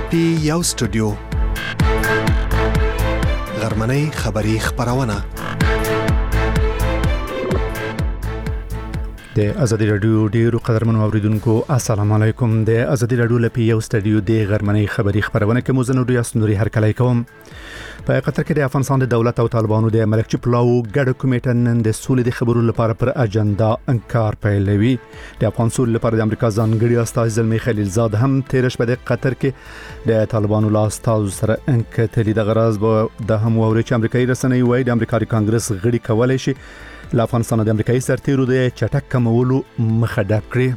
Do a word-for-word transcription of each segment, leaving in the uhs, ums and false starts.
پی یو سټوډیو غرمنۍ خبری خبرونه د ازادي رادیو ډیرو قدرمنو اوریدونکو السلام علیکم. د ازادي رادیو لپاره یو سټډیو د غرمنۍ خبری خبرونه کې موزنو د یاسنوري هر کله کوم. په قطر کې د افغانستان د دولت او طالبانو د ملکچي پلاو ګډ کمیټه نن د سولې د خبرو لپاره پر اجنډا انکار پیلوي. د افغان سولې لپاره د امریکا ځانګړي استازی زلمی خلیلزاد هم تیر شپه د قطر کې د طالبانو لا استازو سره انکټلی د غرض به د هم ووري چې امریکایي رسنۍ وایي د امریکا کانګرس غړي کولای شي له افغانستان د امریکایي سرتیرو د چټک کمولو مخه ډب کړي.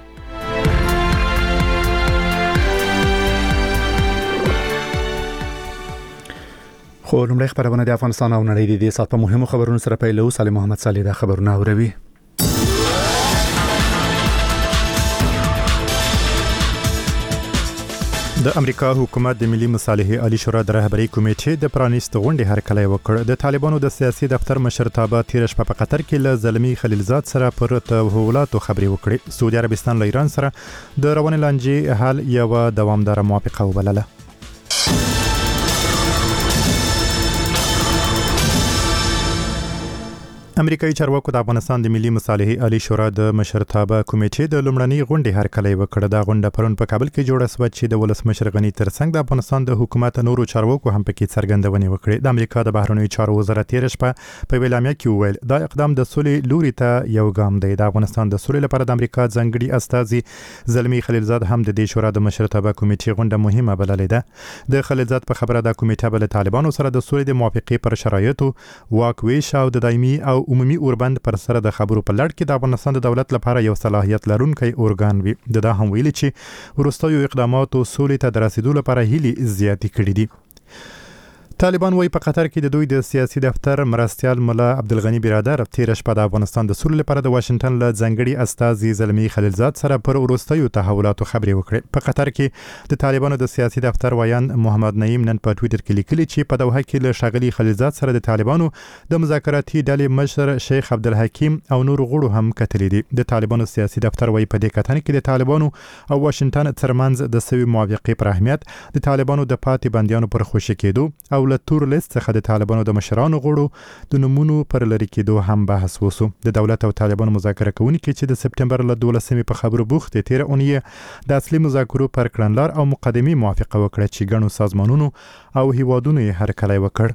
خو لومړی خبرونه د افغانستان او نړۍ د دې سات په مهمو خبرونو سره پیلو. سالم محمد صالح د خبرونه اوروي. د امریکا حکومت د ملي مصالحې عالی شورا د رهبری کمیټې د پرانیست غونډې هرکلی وکړ. د طالبانو د سیاسي دفتر مشرتابه تیر شپه په قطر کې له زلمی خلیلزاد سره پر تحولاتو خبرې وکړې. سعودي عربستان له ایران سره د روانې لانجې حل یو دوامدار موافقه وبلله. امریکایي چارواکو د افغانستان د ملي مصالحې عالی شورا د مشرتابه کمیټې د لومړنۍ غونډې هرکلی وکړ. دا غونډه پرون په کابل کې جوړه شوه چې د ولسمشر غنی ترڅنګ د افغانستان د حکومت نورو چارواکو هم پکې څرګندونې وکړې. د امریکا د بهرنیو چارو وزارت تیر شپه په اعلامیه کې وویل دا اقدام د سولې لوري ته یو ګام دی. د افغانستان د سولې لپاره د امریکا ځانګړي استازي زلمی خلیلزاد هم د دې شورا د مشرتابه کمیټې غونډه مهمه بللې ده. د خلیلزاد په خبره د کمیټه بل طالبانو سره د سولې د موافقې پر شرایطو واک ویش او د دایمي او عمومي اوربند پر سره د خبرو په لړ کې د افغانستان د دولت لپاره یو صلاحیت لرونکی اورګان وي. د دا هم ویلي چې وروستیو اقداماتو سولې ته د رسیدو لپاره هیلې زیاتې کړې دي. طالبان وایي په قطر کې د دوی د سیاسي دفتر مرستیال مولا عبدالغنی برادر تیر شپه د افغانستان د سولې لپاره د واشنگټن له ځانګړي استازي زلمی خلیلزاد سره پر وروستیو تحولاتو خبرې وکړې. په قطر کې د طالبانو د سیاسي دفتر ویان محمد نعیم نن په ټوئیټر کې لیکلي چې په دوحه کې له ښاغلي خلیلزاد سره د طالبانو د مذاکراتي ډلې مشر شیخ عبدالحکیم او نور غړو هم کتلي دي. د طالبانو سیاسي دفتر وایي په دې کتنه کې د طالبانو او واشنگټن ترمنځ د سوي موافقې پر اهمیت، د طالبانو د پاتې بنديانو پر خوشي کېدو او له تور لیست څخه د طالبانو د مشرانو غړو د نمونو پر لری کېدو هم بحث وسو. د دولت او طالبانو مذاکره کوونکي چې د سپټمبر له دولسمې په خبرو بوخت تیر اونۍ د اصلي مذاکرو پر کړنلار او مقدمي موافقه وکړه چې ګڼو سازمانونو او هیوادونو یې هرکلی وکړ.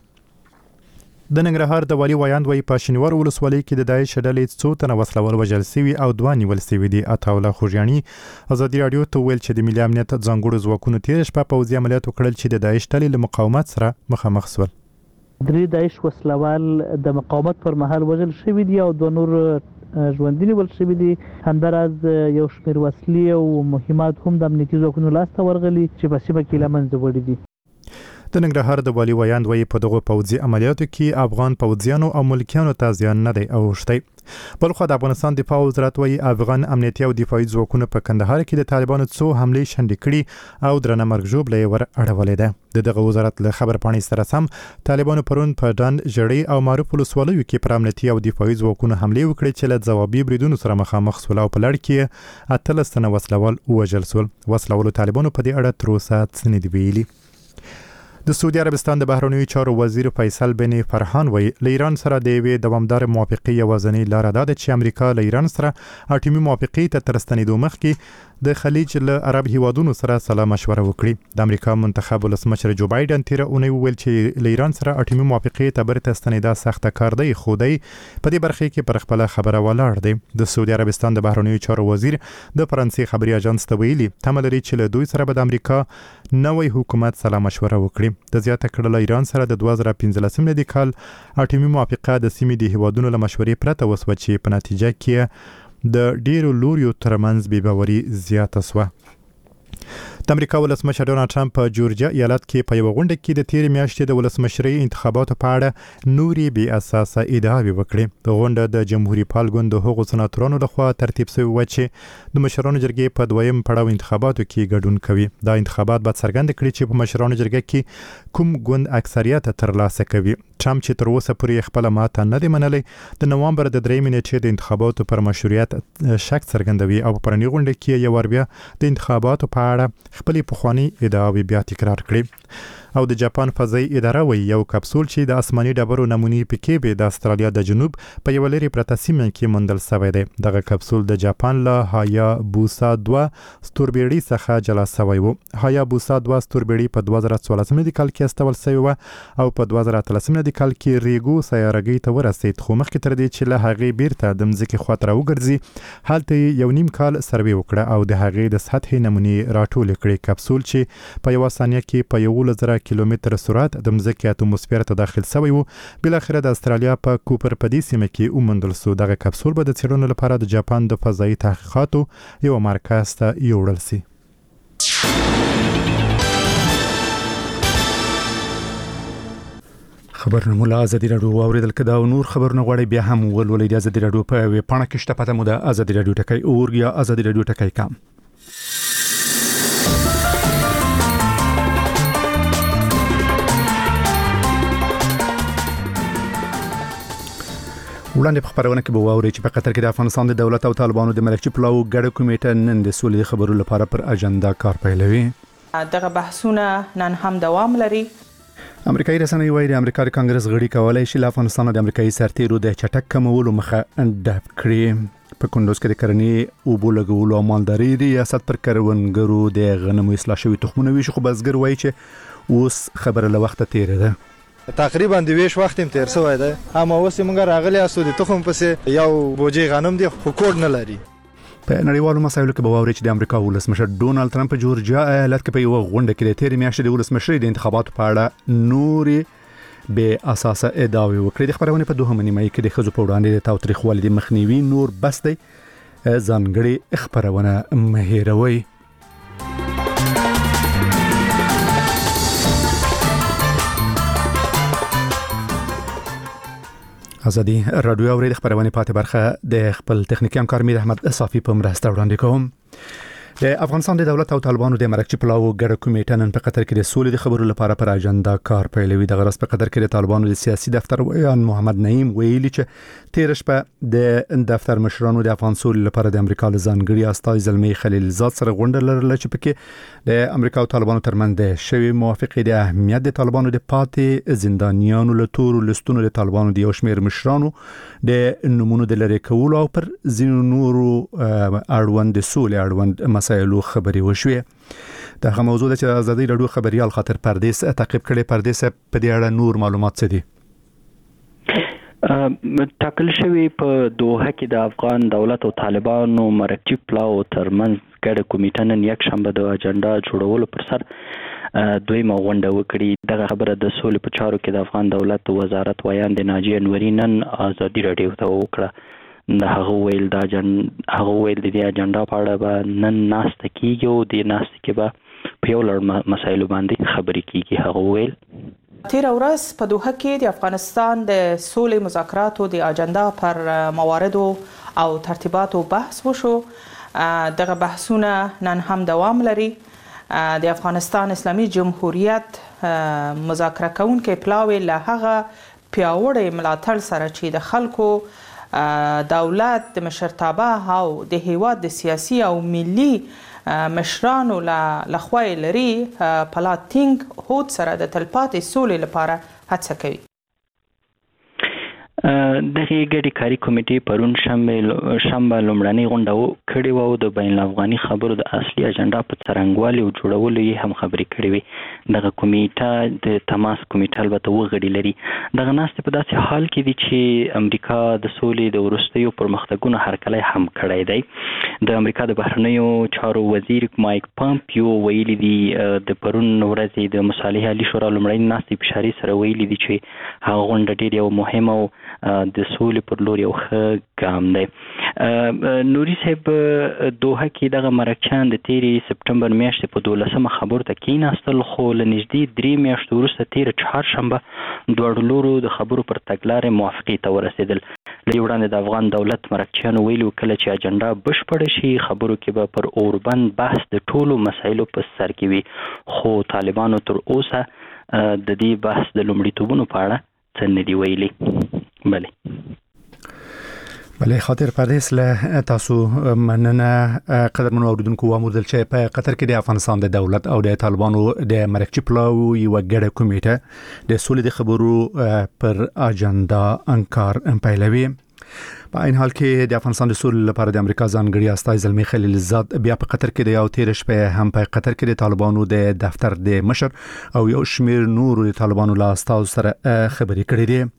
د ننګرهار د والي ویاند وایي په شینوار ولسوالۍ کې د داعش ډلې څو تنه وسلوال وژل شوي او دوه نیول شوي دي. عطاالله خوږیاڼي ازادي راډیو ته ویل چې د ملي امنیت ځانګړو ځواکونو تیر شپه پوځي عملیات وکړل چې د داعش ډلې له مقاومت سره مخامخ شول. درې داعش وسلوال د مقاومت پر مهال وژل شوي دي او دوه نور ژوندي نیول شوي دي. همداراز یو شمېر وسلې او مهمات هم د امنیتي ځواکونو لاسته ورغلي چې په سیمه کې له منځه وړي دي. د ننګرهار د والي ویاند وایي په دغو پوځي عملیاتو کې افغان پوځیانو او ملکیانو ته زیان نه دی اوښتی. بلخو د افغانستان دفاع وزارت وایي افغان امنیتي او دفاعي ځواکونو په کندهار کې د طالبانو څو حملې شنډې کړي او درنه مرګ ژوبله یې ور اړولې ده. د دغه وزارت له خبر پاڼې سره سم طالبانو پرون په ډنډ ژړۍ او معروف ولسوالیو کې پر امنیتي او دفاعي ځواکونو حملې وکړې چې له ځوابي بریدونو سره مخامخ شول او په لړ کې اتلس تنه وسلوال ووژل شول. وسلوالو طالبانو په دې اړه تر اوسه څه نه دي ویلي. د سعودي عربستان د بهرنیو چارو وزیر فیصل بن فرحان وایي له ایران سره د یوې دوامدار موافقې یوازینۍ لاره دا ده چې امریکا له ایران سره اټومي موافقې ته تر ستنېدو مخکې د خلیج له عرب هیوادونو سره سلا مشوره وکړي. د امریکا منتخب ولسمشر جو بایدن تیر اونۍ وویل چې له ایران سره اټومي موافقې ته برته ستنېدا سخته کار دی، خو دی په دې برخه کې پر خپل خبره ولاړ دی. د سعودي عربستان د بهرنیو چارو وزیر د فرانسې خبري اژانس ته ویلي تمه لري چې له دوی سره به د امریکا نوې حکومت سلا مشوره وکړي. د زیاته کړه له ایران سره د دوه زره پنځلسم د کال اټومي موافقه د سیمې د هیوادونو له مشورې پرته وسوه چې په نتیجه کې د ډیرو لوریو ترمنځ بې باوري زیاته شوه. د امریکا ولسمشر ډونالد ټرمپ په جورجیا ایالت کې په یو غونډه کې د تیر میاشتې د ولسمشرۍ انتخاباتو په اړه نوري بې اساسه ادعاوې وکړې. د غونډه د جمهوریت پال ګوند د هغو سناتورانو لخوا ترتیب شوی و چې د مشرانو جرګې په دویم پړاو انتخاباتو کې ګډون کوي. دا انتخابات به څرګند کړي چې په مشرانو جرګې کې کوم ګوند اکثریت ترلاسه کوي. ټرمپ چې تر اوسه پورې خپل ماته نه دی منلې د نوامبر د درېمې نیټې د انتخاباتو پر مشروعیت شک څرګندوي او په پرنی غونډه کې یو ور بیا د انتخاباتو په اړه خپل پخوانی ادعاوې بیا تکرار کړې. او د جاپان فضائي اداره وایي یو کپسول چې د اسماني ډبرو نمونې پکې به د استرالیا د جنوب په یو لري پرته سیمه کې موندل شوی دی. دغه کپسول د جاپان له هایا بوسا دوه ستوربېړۍ څخه جلا شوی و. هایا بوسا دوه ستوربېړۍ په دوه زره څوارلسم کال کې استول شوی و او په دوه زره اتلسم کال کې ریګو سیارګۍ ته ورسېد، خو مخکې تر دې چې له هغې بیرته د مځکې خواته راوګرځي هلته یو نیم کال سروې وکړه او د هغې د سطحې نمونې راټولې کړې. کپسول چې په یو ثانیه کې په یولس زره کیلومتر سرعت د مځکې اتموسفیر ته داخل شوی و. بل اخر د استرالیا په کوپر په دې سیمه کې وموندل شو. دغه کپسول به د څېړنو لپاره د جاپان د فضایي تحقیقاتو یو مرکز ته یوړل شي. خبرونه مولا ازادي راډیو واوریدل کدا او نور خبرونه غواړي بیا هم ولولې د ازادي راډیو په ویب پاڼه کې شته پته مو د ازادي راډیو ټکی اور یا ازادي راډیو ټکی کام. وړاندې په خبرونه کې به واوري چې په قطر کې د افغانستان د دولت او طالبانو د مرکزي پلاو ګډه کمیټه نن د سولې خبرو لپاره پر اجنډا کار پیلوي. دغه بحثونه نن هم دوام لري. امریکایي رسنۍ وايي د امریکا د کانګرس غړي کولای شي له افغانستان د امریکایي سرتیرو د چټک کمولو مخه ډب کړي. په کندوز کې د کرنې او بولګولو او مالداري ریاست پر کروندګرو د غنمو اصلاح شوی تخمونه ویشي، خو بزګر وايي چې اوس خبره له وخت تیره ده. تقریبا د ویش وخت هم تیر شوی دی، اما اوس موږ راغلی اسو د تخم پسې یو بوجي غنم دی خو کوډ نه لري. په نړیوالو مسایلو کې به واوري چې د امریکا ولسمشر ډونالد ټرمپ په جورجیا ایالت کې په یو غونډه کې د تیرې میاشتې د ولسمشرۍ د انتخاباتو په اړه نورې به اساسه ادعاوې وکړې. د خبرونه په دوهمه نیمه کې د ښځو په وړاندې د تاوتریخوالي د مخنیوي نور بس دی. ځانګړې خبرونه مه هېروئ. ازادي راډیو اورید خبرونه پاتې برخه د خپل تخنیکی همکار میر احمد صافی په مرسته وړاندې کوم. د افغانستان د دولت او طالبانو د مرکزي پلاو ګډه کمیټه نن په قطر کې د سولې د خبرو لپاره پر اجنډا کار پیلوي. د غرض په قطر کې د طالبانو د سیاسي دفتر ویان محمد نعیم ویلي چې تیر شپه د دفتر مشرانو د افغان سولې لپاره د امریکا له ځانګړي استازي زلمی خلیلزاد سره غونډه لرله چې پکې د امریکا او طالبانو ترمنځ د شوی موافقې د اهمیت د طالبانو د پاتې زندانیانو له تورو لستونو د طالبانو د یو شمېر مشرانو د نمونو د لری کولو او پر ځینو نورو اړوند سولې اړوند مسایلو خبري وشوې. دا موضوع د ازادي راډیو خبريال خاطر پردیس تعقیب کړي. پردیس په دې اړه نور معلومات څه دي؟ ټاکل شوی په دوحه کې د افغان دولت او طالبانو مرکزي پلاو ترمنځ ګډه کمیټه نن یک شنبه د اجنډا جوړولو پر سر دویمه غونډه وکړي. دغه خبره د سولې په چارو کې د افغان دولت وزارت ویان د ناجی انوري نن ازادي راډیو ته وکړه. د هغه ویل د جن هغه ویل د اجنډا په اړه به نن ناسته کیږي او د ناسته کې به په یو لړ مسایلو باندې خبرې کیږي. هغه ویل تیر ورځ په دوحه کې د افغانستان د سولې مذاکراتو د اجنډا پر مواردو او ترتیباتو بحث وشو. دغه بحثونه نن هم دوام لري. د افغانستان اسلامي جمهوریت مذاکره کوونکي پلاوی له هغه پیاوړی ملاتړ سره چې د خلکو دولت د مشرتابه او د هیواد د سیاسي او ملي مشرانو له خوا لري پلاتینګ هوت سره د تلپاتې سولې لپاره هڅه کوي. دغه ګډي کاری کمیټې پرون شنبه شنبه لومړنۍ غونډه کړې و او د بین الافغاني خبرو د اصلي اجنډا په څرنګوالي او جوړولو یې هم خبرې کړې وي. دغه کمیټه د تماس کمیټه البته وغړي لري. دغه ناستې په داسې حال کې دي چې امریکا د سولې د وروستیو پرمختګونو هرکلی هم کړی دی. د امریکا د بهرنیو چارو وزیر مایک پامپیو ویلي دی د پرون ورځې د مصالحې عالی شورا لومړنۍ ناستې په اشارې سره ویلي دي چې هغه غونډه ډېر یو مهمه او د سولې پر لور یو ښه ګام دی. نوري صاحب دوحه کې دغه مرکچیان د تیرې سپټمبر میاشتې په دولسمه خبرو ته کېناستل، خو له نږدې درې میاشتو وروسته تیره چهارشنبه دواړو لورو د خبرو پر تګلارې موافقې ته ورسېدل. له دې وړاندې د افغان دولت مرکچیانو ویلي کله چې اجنډا بشپړه شي خبرو کې به پر اوربند بحث د ټولو مسایلو په سر کې وي، خو طالبانو تر اوسه د دې بحث د لومړیتوبونو په اړه څه نه دي ویلي. بله بله خاطر پردیس له تاسو مننه قدر منو اوریدونکو و موردل چې په قطر کې د افغانستان د دولت او د طالبانو د مرکزی پلاو یو ګډه کمیټه د سولې د خبرو پر اجنډا انکار پیلوي. په عین حال کې د افغانستان د سولې لپاره د امریکا ځانګړي استازی زلمی خلیل زاد بیا په قطر کې د یو تیر شپه هم په قطر کې د طالبانو د دفتر د مشر او یو شمیر نور د طالبانو له استازو سره خبرې کړې دي.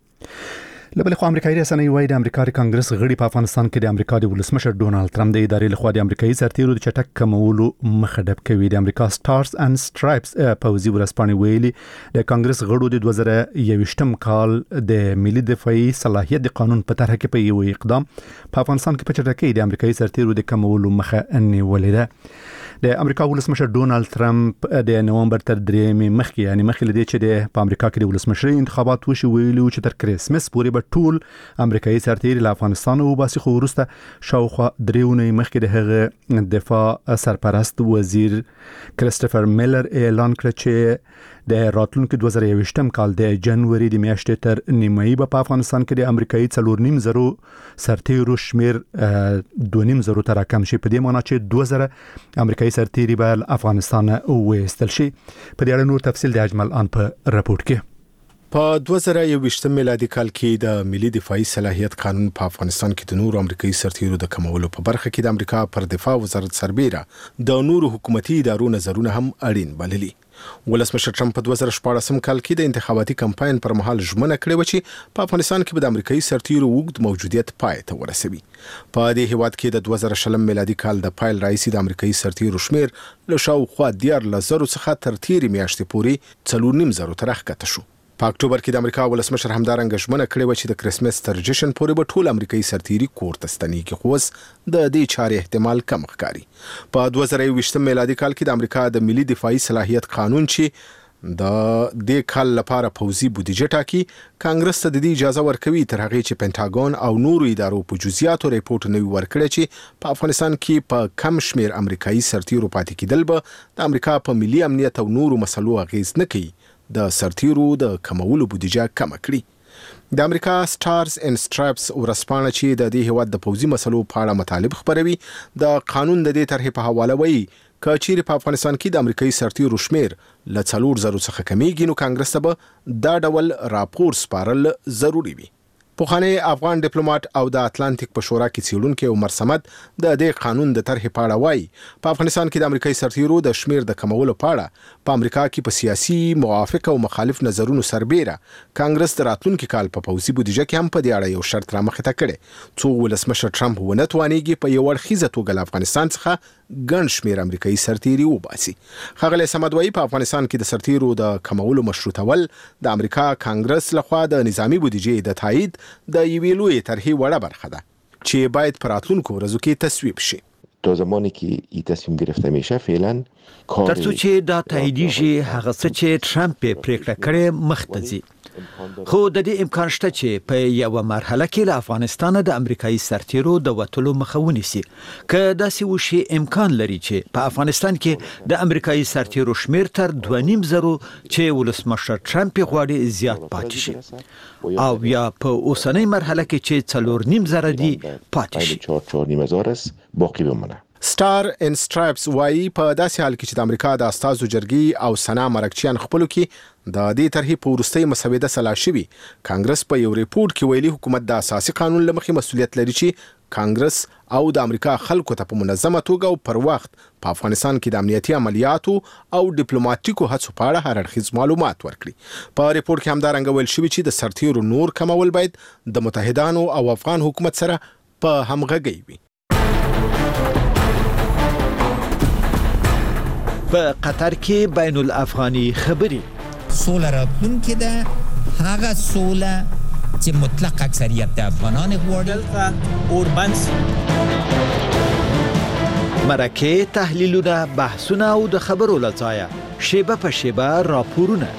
لبل خو امریکایي رسنۍ وايي د امریکا کانګرس غړي په افغانستان کې د امریکا د ولسمشر ډونالد ټرمپ د ادارې لخوا د امریکایي سرتیرو د چټک کمولو مخه ډب کوي. د امریکا سټارز اند سټرایپس پوزي ورسپانې ویلي د کانګرس غړو د دوه زره یوویشتم کال د ملي دفاعي صلاحیت د قانون په طرح کې په یو اقدام په افغانستان کې په چټکۍ د امریکایي سرتیرو د کمولو مخه نیولې ده. د امریکا ولسمشر ډونالد ټرمپ د نومبر تر درېمې مخکې یعنی مخکې لدی چې د په امریکا کې د ولسمشري انتخابات وشي ویلو چې تر کریسمس پورې به ټول امریکایي سرتیري له افغانستان او باسي خو وروسته شاوخوا درېونی مخکې د هغه دفاع سرپرست وزیر کریستوفر میلر اعلان کړ چې د راتلونکو دوه زره یوویشتم کال د جنوري د میاشتې تر نیمایي په افغانستان کې د امریکایي څلور نیم زرو سرتیرو شمیر دوه نیم زرو تر کم شي. په دې معنی چې دوه زره امریکایي سرتیري به افغانستان وېستل شي. په دې اړه نور تفصیل د اجمل ان په راپورټ کې. په دوه زره یوویشتم میلادي کال کې د ملي دفاعي صلاحیت قانون په افغانستان کې د نورو امریکایي سرتیرو د کمولو په برخه کې د امریکا پر دفاع وزارت سربېره د نورو حکومتي ادارو نظرونه هم اړین بللي. ولسمشر ټرمپ په دوه زره شپاړسم کال کې د انتخاباتي کمپاین پر مهال ژمنه کړې و چې په افغانستان کې به د امریکایي سرتیرو وګد موجودیت پای ته ورسوي. په دې هیواد کې د دوه زره شلم میلادي کال د پایل رئیسي د امریکایي سرتیرو شمیر له شاوخوا دیارلس زرو څخه تر تیرې میاشتې پورې څلور نیم زرو ته راښکته شو. په اکتوبر کې د امریکا ولسمشر همدارنګه ژمنه کړې و چې د کریسمس تر جشن پورې به ټول امریکایي سرتیري کور ته ستنېږي، خو اوس د دې چارې احتمال کم ښکاري. په دوه زره یوویشتم میلادي کال کې د امریکا د ملي دفاعي صلاحیت قانون چې د دې کال لپاره پوزي بودیجه ټاکي کانګرس ته د دې اجازه ورکوي تر هغه چې پینټاګون او نورو ادارو په جزئیاتو ریپورت نوي ورکړي چې په افغانستان کې په کم شمیر امریکایي سرتیرو پاتې کېدل به د امریکا په ملي امنیت او نورو مسلو اغیز نه کوي د سرتیرو د کمولو بودیجه کم کړي. د امریکا سټارز اند سټرایپس ورسپانه چې د دې هیواد د پوزي مسلو په اړه مطالب خبروي د قانون د دې طرحې په حواله وایي کچېرې په افغانستان کې د امریکایي سرتیرو شمیر له څلور زرو څخه کمیږي نو کانګرس ته به دا ډول راپور سپارل ضروری وي. پوخانه افغان ډیپلوماټ او د اتلانتیک په شورا کې څېړونکي عمر صمد د دې قانون د طرحې په اړه وایي په افغانستان کې د امریکایي سرتیرو د شمیر د کمولو په اړه په امریکا کې په سیاسي موافق او مخالف نظرونو سربېره کانګرس د راتلونکي کال په پوزي بودیجه کې هم په دې اړه یو شرط رامخې ته کړی څو ولسمشر ټرمپ ونه توانېږي په یو اړخیزه توګه له افغانستان څخه ګڼ شمیر امریکایي سرتیري وباسي. ښاغلی صمد وایي په افغانستان کې د سرتیرو د کمولو مشروطول د امریکا کانګرس لخوا د نظامی بودیجې د تایید د یوې لویې طرحې وړه برخه ده چې باید په راتلونکو ورځو کې تصویب شي. تا زمانی که این تصمیم گرفته میشه فعلا تر څو چې دا تاییدیږي هغه څه چې ټرمپ پریکړه کړې مخته ځي. خو د دې امکان شته چې په یو مرحله کې له افغانستان د امریکایي سرتیرو د وټلو مخه ونیسي. که داسې وشي امکان لري چې په افغانستان کې د امریکایي سرتیرو شمیر تر دوه نیم زرو چې ولسمشر ټرمپ غواړي زیات پاتې شي او یا په اوسنۍ مرحله کې چې څلور نیم زره دي پاتې شي. چهار چهار نیم هزار است باقی بمونه. سټار اند سټرایپس وایي په داسې حال کې چې د امریکا د استازو جرګې او سنا مرکچیان خپلو کې د دې طرحې په وروستۍ مسوده سلا شوي کانګرس په یو ریپورت کې ویلي حکومت د اساسي قانون له مخې مسؤلیت لري چې کانګرس او د امریکا خلکو ته په منظمه توګه او پر وخت په افغانستان کې د امنیتي عملیاتو او ډیپلوماټیکو هڅو په اړه هر اړخیز معلومات ورکړي. په ریپورت کې همدارنګه ویل شوي چې د سرتیرو نور کمول باید د متحدانو او افغان حکومت سره په همغږۍ وي. په قطر کې بین الافغاني خبرې سوله راتلونکې ده هغه سوله چې مطلق اکثریت د افغانان غواړي اوربنس مرکه تحلیلونه بحثونه او د خبرو لځایه شیبه په شیبه راپورونه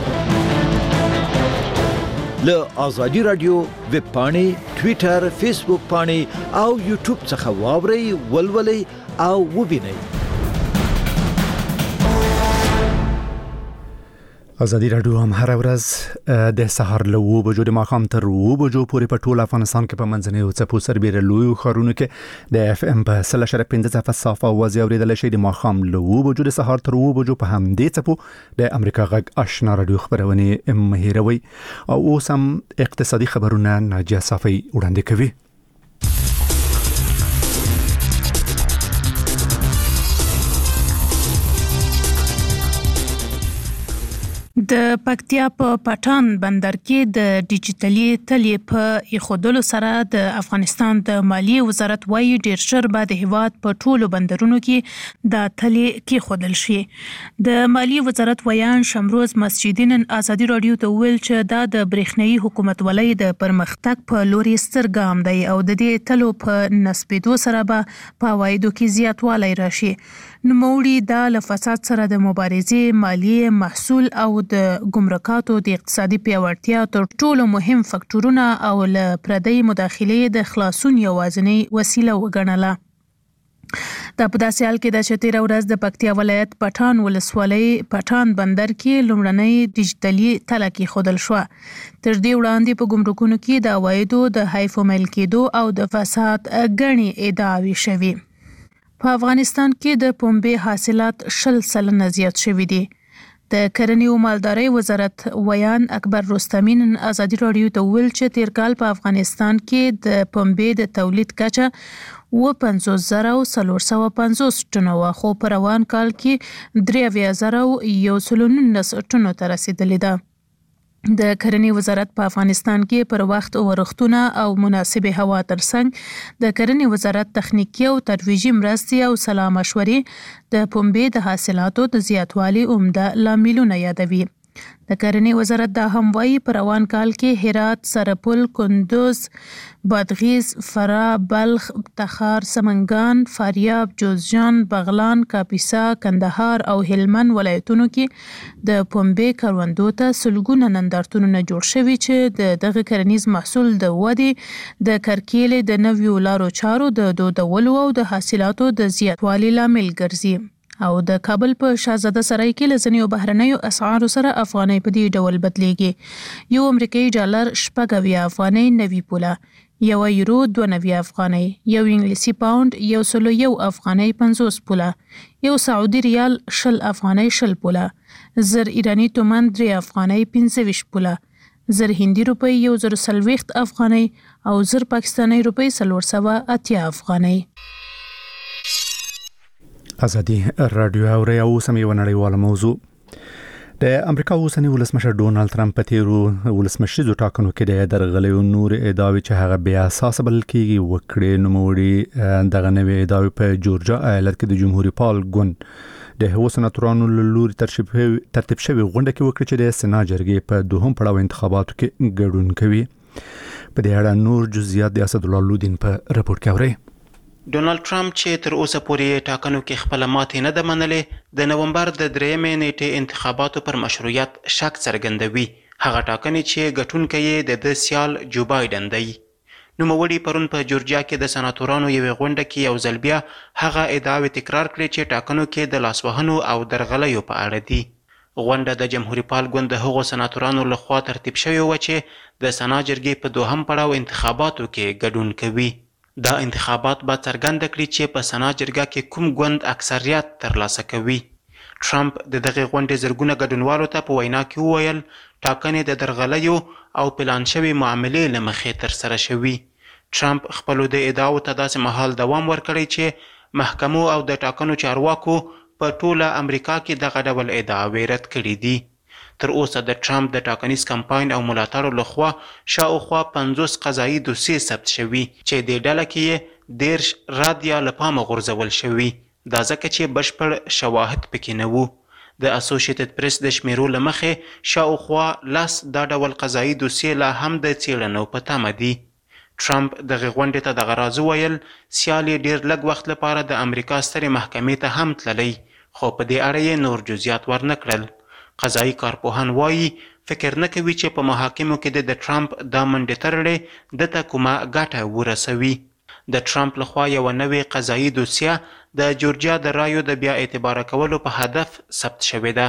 له آزادی رادیو ویب پاڼې ټویټر فیسبوک پاڼې او یوټیوب څخه واورئ ولولئ او وبینئ. ازادي رادیو هم هر ورځ د سهار له اوه بجو د ماښام تر اوه بجو پورې په ټول افغانستان کې په منځنۍ او څپو سربېره لویو ښارونو کې د اف ام په سل اشاریه پنځه صفر صافه اوازې اورېدلی شئ. د ماښام له اوه بجو د سهار تر اوه بجو په همدې څپو د امریکا غږ آشنا رادیو خپرونې مه هېروئ. او اوس هم اقتصادي خبرونه ناجیه صافی وړاندې کوي. د پکتیا په پټان بندر کې د ډیجیټلي تلې په ایښودلو سره د افغانستان د مالیې وزارت وايي ډیر ژر به د هیواد په ټولو بندرونو کې د تلې کېښودل شي. د مالیې وزارت ویان شمروز مسجدي نن ازادي راډیو ته وویل چې دا د برېښنایي حکومتولۍ د پرمختګ په لوري ستر ګام دی او د دې تلو په نسبېدو سره به په عوایدو کې زیاتوالی راشي. نوموړي دا له فساد سره د مبارزې، مالیې، محصول او د ګمرکاتو د اقتصادي پیاوړتیا تر ټولو مهم فکټورونه او له پردۍ مداخلې د خلاصون یوازینۍ وسیله وګڼله. دا په داسې حال کې ده چې تېره ورځ د پکتیا ولایت پټان ولسوالۍ پټان بندر کې لومړنۍ ډیجیټلي تله کېښودل شوه. تر دې وړاندې په ګمرکونو کې د عوایدو د حیف میل کېدو او د فساد ګڼې ادعاوې شوي. په افغانستان کې د پنبې حاصلات شل سلنه زیات شوي دي. د کرنې او مالدارۍ وزارت ویان اکبر رستمی نن ازادي راډیو ته وویل چې تیر کال په افغانستان کې د پنبې د تولید کچه اوه پنځوس زره او څلور سوه پنځوس ټنه وه، خو په روان کال کې درې اویا زره او یو سل نولس ټنو ته رسیدلې ده. د کرنې وزارت په افغانستان کې پر وخت ورښتونه او مناسبې هوا ترڅنګ د کرنې وزارت تخنیکي او ترویجي مرستې او سلا مشورې د پنبې د حاصلاتو د زیاتوالي عمده لاملونه یادوي. د کرنې وزارت دا هم وایي په روان کال کې هرات، سرپل، کندوز، بادغیس، فراه، بلخ، تخار، سمنګان، فاریاب، جوزجان، بغلان، کاپیسا، کندهار او هلمند ولایتونو کې د پنبې کروندو ته سلګونه نندارتونونه جوړ شوي چې د دغه کرنیز محصول د ودې، د کرکیلې د نویو لارو چارو د دودولو او د حاصلاتو د زیاتوالي لامل ګرځي. او د کابل په شاهزاده سرای کې له ځینو بهرنیو اسعارو سره افغانۍ په دې ډول بدلیږي. یو امریکایي ډالر شپږ اویا افغانۍ نوي پوله، یو یورو دوه نوي افغانۍ، یو انګلیسي پاوند یو سل یو افغانۍ پنځوس پوله، یو سعودي ریال شل افغانۍ شل پوله، زر ایراني تومان درې افغانۍ پنځه ویشت پوله، زر هندي روپۍ یو زر څلوېښت افغانۍ او زر پاکستاني روپۍ څلور سوه اتیا افغانۍ. ازادي رادیو اوري او سم یو نړیواله موضوع. د امریکا اوسنی ولسمشر ډونالد ترامپ په تیرو ولسمشریزو ټاکنو کې د درغلیو نور ادعاوې چې هغه بیا اساس بل کېږي وکړې. نوموړي دغه نوې ادعاوې په جورجیا ایالت کې د جمهوریت پال ګوند د هغو سناتورانو له لوري ترتیب شوې غونډه کې وکړه چې د سنا جرګې په دوهم پړاو انتخاباتو کې ګډون کوي. په دې اړه نور جزئیات د اسدالله لودین په رپورټ کې اورئ. ډونالد ټرمپ چې تر اوسه پورې ټاکنو کې خپل ماتې نه ده منلې، د نومبر د درېیمې نیټې انتخاباتو پر مشروعیت شک څرګندوي. هغه ټاکنې چې ګټونکی یې د ده سیال جو بایډن دی. نوموړي پرون په جورجیا کې د سناتورانو یوې غونډه کې یو ځل بیا هغه ادعاوې تکرار کړې چې ټاکنو کې د لاسوهنو او درغلیو په اړه دي. غونډه د جمهوریت پال ګوند د هغو سناتورانو لخوا ترتیب شوې وه چې د سنا جرګې په دوهم پړاو انتخاباتو کې ګډون کوي. دا انتخابات به څرګنده کړي چې په سنا جرګه کې کوم ګوند اکثریت ترلاسه کوي. ټرمپ د دغې غونډې زرګونه ګډونوالو ته په وینا کې وویل ټاکنې د درغلیو او پلان شوې معاملې له مخې ترسره شوي. ټرمپ خپلو د ادعاو ته داسې مهال دوام ورکړی چې محکمو او د ټاکنو چارواکو په ټوله امریکا کې دغه ډول ادعاوې رد کړي دي. تر اوسه د ټرمپ د ټاکنیز کمپاین او ملاتړو لخوا شاوخوا پنځوس قضایي دوسیې ثبت شوي چې دې ډله کې یې دېرش رادیه له پامه غورځول شوي. دا ځکه چې بشپړ شواهد پکې نه وو. د اسوسییټډ پریس د شمیرو له مخې شاوخوا لس دا ډول قضایي دوسیې لا هم د څېړنو په تمه دي. ټرمپ دغه غونډې ته دغه راز وویل سیال یې ډېر لږ وخت لپاره د امریکا سترې محکمې ته هم تللی، خو په دې اړه یې نور جزئیات ورنه کړل. قضایي کارپوهان وایي فکر نه کوي چې په محاکمو کې د ټرمپ دا منډې ترړې دته کومه ګټه ورسوي. د ټرمپ لخوا یوه نوې قضایي دوسیه د جورجیا د رایو د بیا اعتباره کولو په هدف ثبت شوې ده.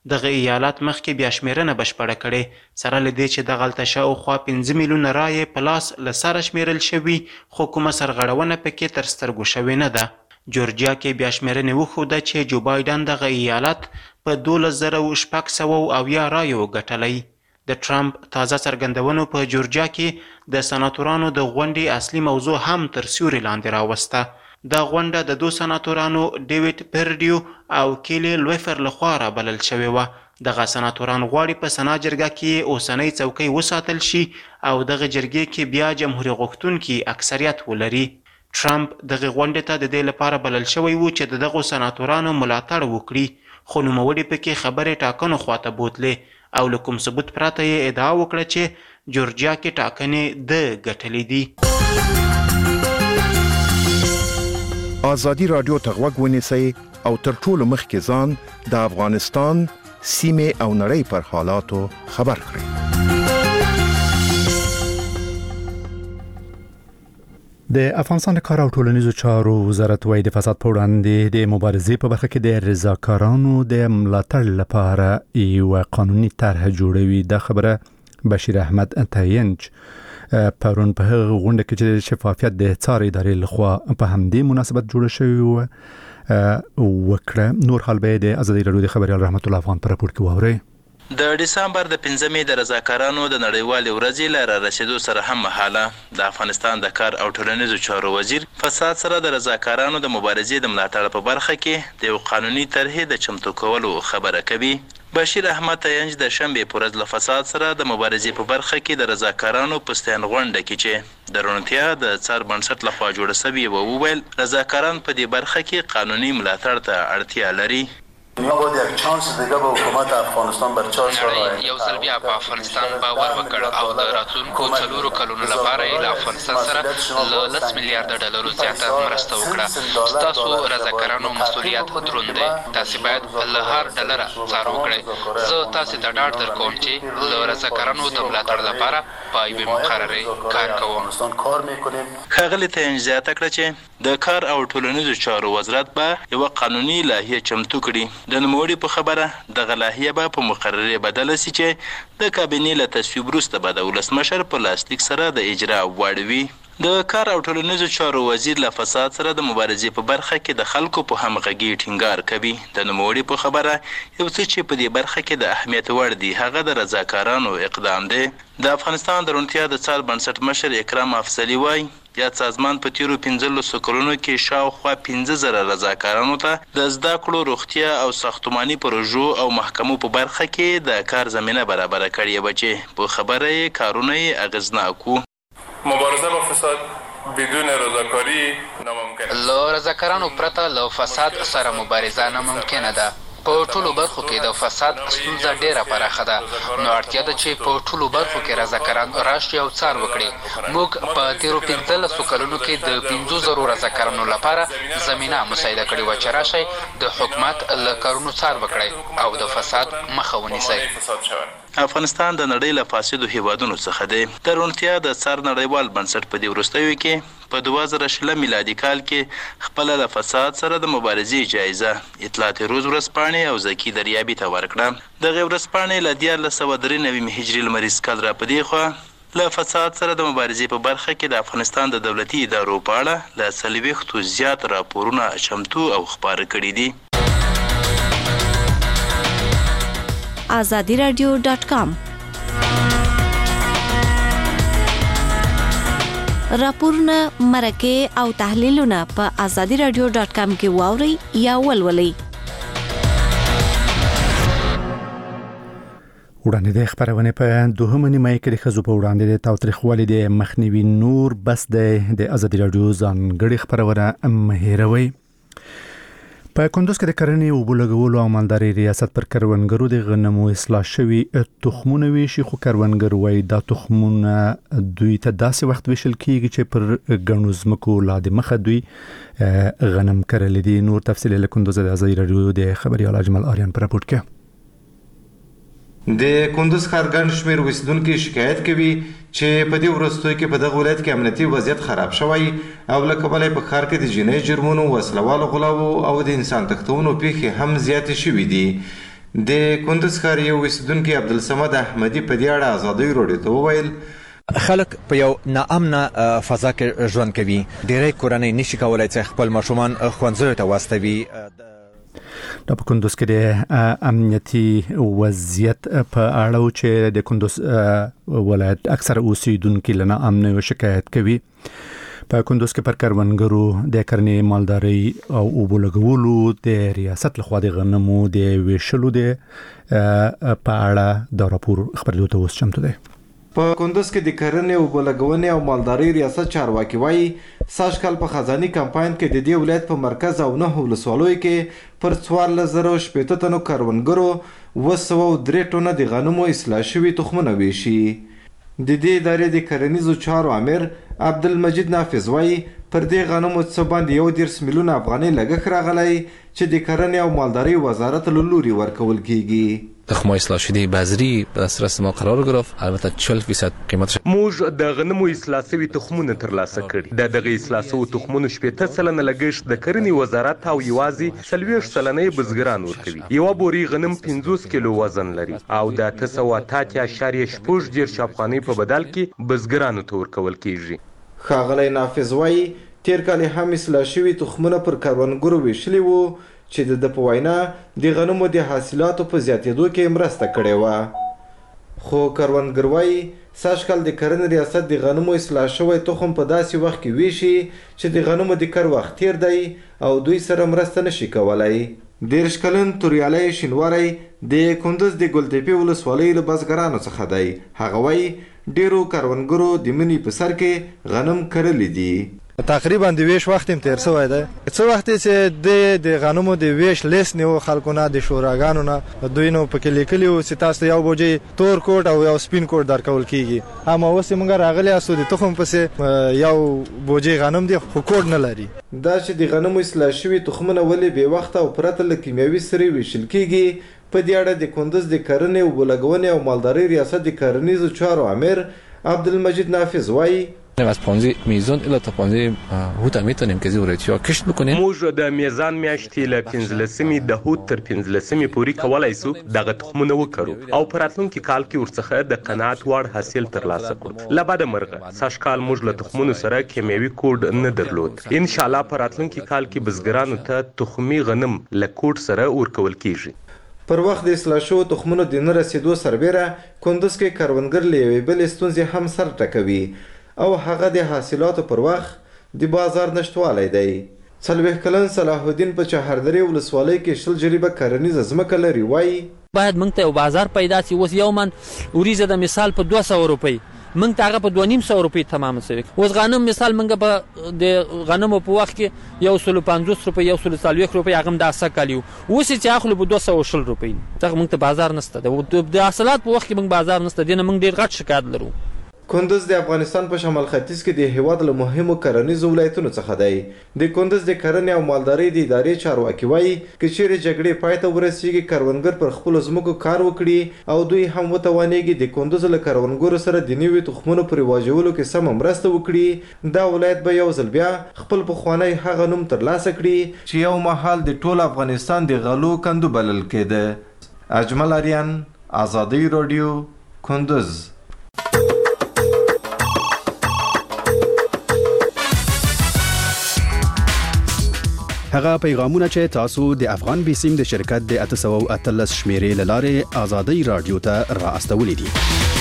دغه ایالات مخکې بیا شمیرنه بشپړه کړې سره له دې چې دغه هلته شاوخوا پنځه میلیونه رایې په لاس له سره شمیرل شوي خو کومه سرغړونه پکې تر سترګو شوې نه ده. جورجیا کې بیا شمیرنې وښوده چې جو بایدن دغه ایالت په دولس زره شپږ سوه اویا رایو ګټلی. د ټرمپ تازه څرګندونو په جورجیا کې د سناتورانو د غونډې اصلي موضوع هم تر سیوري لاندې راوسته. دا غونډه د دو سناتورانو ډیویډ پرډیو او کیلی لویفر لخوا رابلل شوې وه. دغه سناتوران غواړي په سنا جرګه کې اوسنۍ څوکۍ وساتل شي او دغه جرګې کې بیا جمهوري غوښتونکي اکثریت ولري. ټرمپ دغه غونډې ته د دې لپاره بلل شوی و چې د دغو سناتورانو ملاتړ وکړي خو نوموړي پکې خبرې ټاکنو خواته بوتلې او له کوم ثبوت پرته یې ادعا وکړه چې جورجیا کې ټاکنې ده ګټلې دي. آزادی رادیو ته غوږ ونیسئ او تر ټولو مخکې ځان د افغانستان سیمې او نړۍ پر حالاتو خبر کړئ. د افغانستان د کار او ټولنیزو چارو وزارت وايي د فساد په وړاندې د مبارزې په برخه کې د رضاکارانو د ملاتړ لپاره یو قانوني طرح جوړوي. دا خبره بشیر احمد تاینج پرون په هغه غونډه کې چې شفافیت د څار ادارې لخوا په همدې مناسبت جوړه شوې و وکړه. نور حال به د ازادي رادیو د خبريال رحمت الله افغان پر راپور کې واوري. د دسمبر د پنځمې د رضاکارانو د نړیوالې ورځې له رارسېدو سره هم مهاله د افغانستان د کار او ټولنیزو چارو وزیر فساد سره د رضاکارانو د مبارزې د ملاتړ په برخه کې د یو قانوني طرحې د چمتو کولو خبره کوي. بشیر احمد تاینج د شنبې په ورځ له فساد سره د مبارزې په برخه کې د رضاکارانو په ستاین غونډه کې چې د روڼتیا د څار بنسټ لخوا جوړه شوې و وویل رضاکاران په دې برخه کې قانوني ملاتړ ته اړتیا لري. ما باید یک چانس دیگه به حکومت افغانستان بر چهار سال یو ځل بیا په افغانستان باور وکړ او د راتلونکو څلورو کلونو لپاره یې له افغانستان سره له لس میلیارډ ډالرو زیاته مرسته وکړه. ستاسو رضاکارانو مسؤلیت دروند دی. تاسو باید له هر ډالر څار وکړئ. زه تاسو ته ډاډ درکوم چې له رضاکارانو د ملاتړ لپاره په یوې مقررې کار کوم. ښاغلي تاینج زیاته کړه چې د کار او ټولنیزو چارو وزارت به یوه قانوني لایحه چمتو کړي. د نوموړي په خبره دغه لایحه به په مقررې بدله سي چې د کابینې له تصویب وروسته به د ولسمشر په لاسلیک سره د اجرا وړ وي. د کار او ټولنیزو چارو وزیر له فساد سره د مبارزې په برخه کې د خلکو په همغږي ټینګار کوي. د نوموړي په خبره یو څه چې په دې برخه کې د اهمیت وړ دی هغه د رضاکارانو اقدام دی. د افغانستان د روڼتیا د څار بنسټ مشر اکرام افضلي وایي یاد سازمان په تیرو پنځلسو کلونو کې شاوخوا پنځه زره رضاکارانو ته د زده کړو، روغتیا او ساختماني پروژو او محکمو په برخه کې د کار زمینه برابره کړې وه چې په خبره یې کارونه یې اغېزناک وو. مبارزه با فساد بدون رضاکاری ناممکن. له رضاکارانو پرته له فساد سره مبارزه ناممکنه ده. په ټولو برخو کې د فساد ستونزه ډیره پراخه ده، نو اړتیا ده چې په ټولو برخو کې رضاکاران راشي او څار وکړي. موږ په تیرو پنځلسو کلونو کې د پنځو زرو رضاکارانو لپاره زمینه مساعده کړې وه چې راشئ د حکومت له کارونو څار وکړئ او د فساد مخه ونیسئ. افغانستان د نړۍ له فاسدو هیوادونو څخه دی. د روڼتیا د څار نړیوال بنسټ په دې وروستیو کې په دوه زره شل میلادي کال کې خپله له فساد سره د مبارزې جایزه اطلاعات روز ورځپاڼې او زکي دریابي ته ورکړه. دغې ورځپاڼې له دیارلس سوه درې نوي هجري لمریز کال را په دې خوا له فساد سره د مبارزې په برخه کې د افغانستان د دولتي ادارو په اړه له څلوېښتو زیات راپورونه چمتو او خپاره کړي دي. آزادی رادیو ډاټ کام راپورونه، مرکې او تحلیلونه په آزادی رادیو ډاټ کام کې واورئ یا ولولئ. وړاندې د خبرونه په دوهمه نیمه کې د ښځو په وړاندې د تاوتریخوالي د مخنیوي نور بس د آزادی رادیو ځانګړې خبرونه مهیروي. په کندوز کې د کرنې اوبو لګولو او مالدارۍ ریاست پر کروندګرو د غنمو اصلاح شوي تخمونه ویشي، خو کروندګر وایي دا تخمونه دوی ته داسې وخت ویشل کیږي چې پر ګڼو ځمکو لا د مخه دوی غنم کرلی دي. نور تفصیل له کندوز د آزادي رادیو د خبريال اجمل آریان پر راپورټ کې. د کندوز ښار ګڼ شمېر اوسیدونکي شکایت کوي چې په دې وروستیو کې په دغه ولایت کې امنیتي وضعیت خراب شوی او له کبله په ښار کې د جنایي جرمونو، وسلوالو غلاو او د انسان تښتونو پیښې هم زیاتې شوي دي. د کندز ښار یو اوسیدونکي عبدالصمد احمدي په دې اړه ازادي راډیو ته وویل خلک په یو ناامنه فضا کې ژوند کوي. ډېری کورنۍ نشي کولای چې خپل ماشومان ښوونځیو ته واستوي. د کندوز کې د امنیتي وضعیت په اړه چې د کندوز ولایت اکثر اوسیدونکو لنه امن او شکایت کوي. په کندوز کې پر کروندګرو د کرنې مالداري او اوبو لګولو د ریاست لخوا د غنمو د ویشلو د په اړه د راپور خبرېدو ته اوس چمتو دی. په کندز کې د کرنې او بلګونې او مالداري ریاست چارواکي وایي سږ کال په خزاني کمپاین کې د دې ولایت په مرکز او نه ولسوالیو کې پر څوارلس زره شپېته تنو کروندګرو اوه سوه او درې ټنه د غنمو اصلاح شوي تخمونه ویشي. د دې ادارې د کرنیزو چارو امیر عبدالمجید نافذ وایي پر دې غنمو څه باندې یو دېرش میلیونه افغانۍ لګښت راغلی چې د کرنې او مالدارۍ وزارت له لوري ورکول کیږي. تخم اصلاح شده بذری به دسترس ما قرار گرفت. البته چهل فیصد قیمتش. موږ د غنمو اصلاح شوي تخمونه ترلاسه کړي. د دغه اصلاح شوي تخمونو شپېته سلنه لګښت د کرنې وزارت او یوازې څلوېښت سلنه یې بزګران ورکوي. یوه بوري غنم پنځوس کیلو وزن لري او د اته سوه اته اتیا اعشاریه شپږ دېرش افغانۍ په بدل کې بزګرانو ته ورکول کیږي. ښاغلی نافذ وایي تیر کال هم اصلاح شوي تخمونه پر کروندګرو ویشلي وو چې د په وینا د غنمو د حاصلاتو په زیاتېدو کې مرسته کړې وه. خو کروندګر وایي سږ کال د کرنې ریاست د غنمو اصلاح شوی تخم په داسې وخت کې ویشي چې د غنمو د کر وخت تیر دی او دوی سره مرسته نشي کولی. دېرش کلن توریالی شینواری د کندز د ګلتېپې ولسوالۍ له بزګرانو څخه دی. هغه وایي ډېرو کروندګرو د مني په سر کې غنم کرلی دي. تقریبا د ویش وخت هم تیر شوی دی. څه وخت چې د د غنمو د ویش لیست نیو خلکو نه د شوراګانو نه دوی نو پکې لیکلي و چې تاسو یو بوجي تور کوټ او یو سپین کوټ درکول کیږي. اما اوس موږ راغلي اسو د تخم پسې یو بوجي غنم دی خو کوټ نه لري. دا چې د غنمو اصلاح شوي تخمونه ولې بې وخته او پرته له کیمیاوي سرې ویشل کیږي په دې اړه د کندز د کرنې او بلګونې او مالدارۍ ریاست د کرنیزو چارو امیر عبدالمجید نافذ وایي از پانزده میزان الی تا پانزده هوت میتونیم که زورتیا کشت بکنیم. موږ د میزان میاشتې له پنځلسمې د هوت تر پنځلسمې پورې کولای سو دغه تخمونه وکړو او په راتلونکي کال کې ورڅخه د قناعت وړ حاصل ترلاسه کړو. له بده مرغه سږ کال موږ له تخمونو سره کیمیاوي کوډ نه درلود. ان شاء الله په راتلونکي کال کې بزګرانو ته تخمي غنم له کوډ سره ورکول کیږي. پر وخت د اصلاح شوو تخمونو د نه رسیدو سربیره کندز کې کروندګر له یوې بلې ستونزې هم سر ټکوي او هغه د حاصلاتو پر وخت د بازار نشټوالی دی. څلوېښت کلن صلاح الدین په چهاردرې ولسوالۍ کې شل جریبه کرنیزه ځمکه لري. وایي باید موږ ته یو بازار پیدا شي. اوس یو من وریځه د مثال په دوه سوه روپۍ موږ ته هغه په دوه نیم سوه روپۍ تمامه شوې. اوس غنم مثال موږ په د غنمو په وخت کې یو سلو پنځوس روپۍ یو سلو څلوېښت روپۍ هغه هم د اسه کال یو. اوس چې اخلو په دوه سوه شل روپۍ ځکه موږ ته بازار نشته. د حاصلات په وخت کې موږ بازار نشته. دې نه موږ ډېر غټ شکایت لرو. کندز د افغانستان په شمال ختیځ کې د هیواد له مهمو کرنیزو ولایتونو څخه دی. د کندز د کرنې او مالدارۍ د ادارې چارواکي وایي که چیرې جګړې پای ته ورسیږي کروندګر پر خپلو ځمکو کار وکړي او دوی هم وتوانېږي د کندز له کروندګرو سره د نوي تخمونو په رواجولو کې سمه مرسته وکړي. دا ولایت به یو ځل بیا خپل پخوانی هغه نوم ترلاسه کړي چې یو مهال د ټول افغانستان د غلو کندو بلل کېده. اجمل اریان، ازادي راډیو، کندز. هغه پیغامونه چې تاسو د افغان بیسیم د شرکت د اته سوه اتلس شمیرې له لارې ازادي رادیو ته را استولې دي.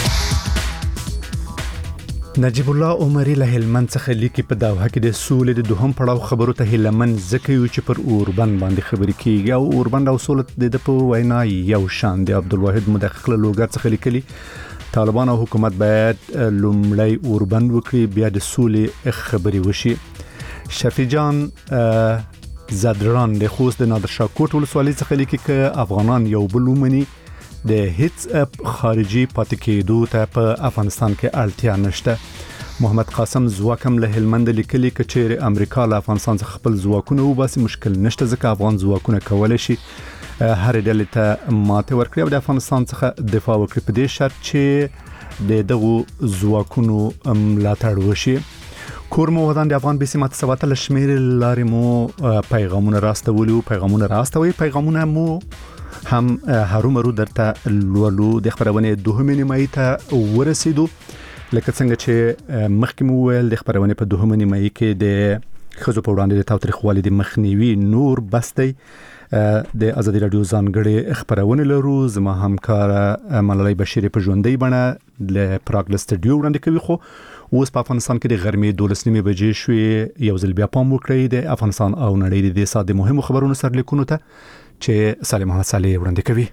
نجیب الله عمری له هلمند څخه لیکي په داوه کې د سولې د دوهم پړاو خبرو ته هلمند ځکه یو چې پر اوربند باندې خبرې کیږي او اوربند او سولې د په وینا یو شان دی. عبدالواحد مدقق له لوګر څخه لیکلي طالبان او حکومت باید لومړی اوربند وکړي بیا د سولې خبرې وشي. شفیع جان زدران د خوست د نادرشاه کوټ ولسوالۍ څخه لیکي چې افغانان یو بل ومني د هیڅ خارجي پاتې کېدو ته په افغانستان کې اړتیا نشته. محمد قاسم زواکم له هلمند لیکلي چې چیرې امریکا له افغانستان څخه خپل ځواکونه وباسي مشکل نشته ځکه افغان ځواکونه کولی شي هر ډلې ته ماته ورکړي او د افغانستان څخه دفاع وکړي په دې شرط چې د دغو ځواکونو ملاتړ وشي. کورمو ودان د افغان بیسیم اته سوه اتلس شمیرې لارې مو پیغامونه راستولي او پیغامونه راستوي پیغامونه مو هم هرومرو درته لولو د خبرونه دوهمه نیمه ته ورسېدو. لکه څنګه چې مخکې مو ویل د خبرونه په دوهمه نیمه کې د خزو په وړاندې د تاوتریخوالي د مخنیوي نور بستي د ازادي رادیو ځانګړي خبرونه لرو. زما همکار ملالۍ بشیر په ژوندۍ بڼه له پراګ له سټډیو وړاندې کوي. خو اوس په افغانستان کې د غرمې دولس نیمې بجې شوې. یو ځل بیا پام وکړئ د افغانستان او نړۍ د ساده مهمو خبرونو سرلیکونو ته چې سالم محمد صالح وړاندې کوي.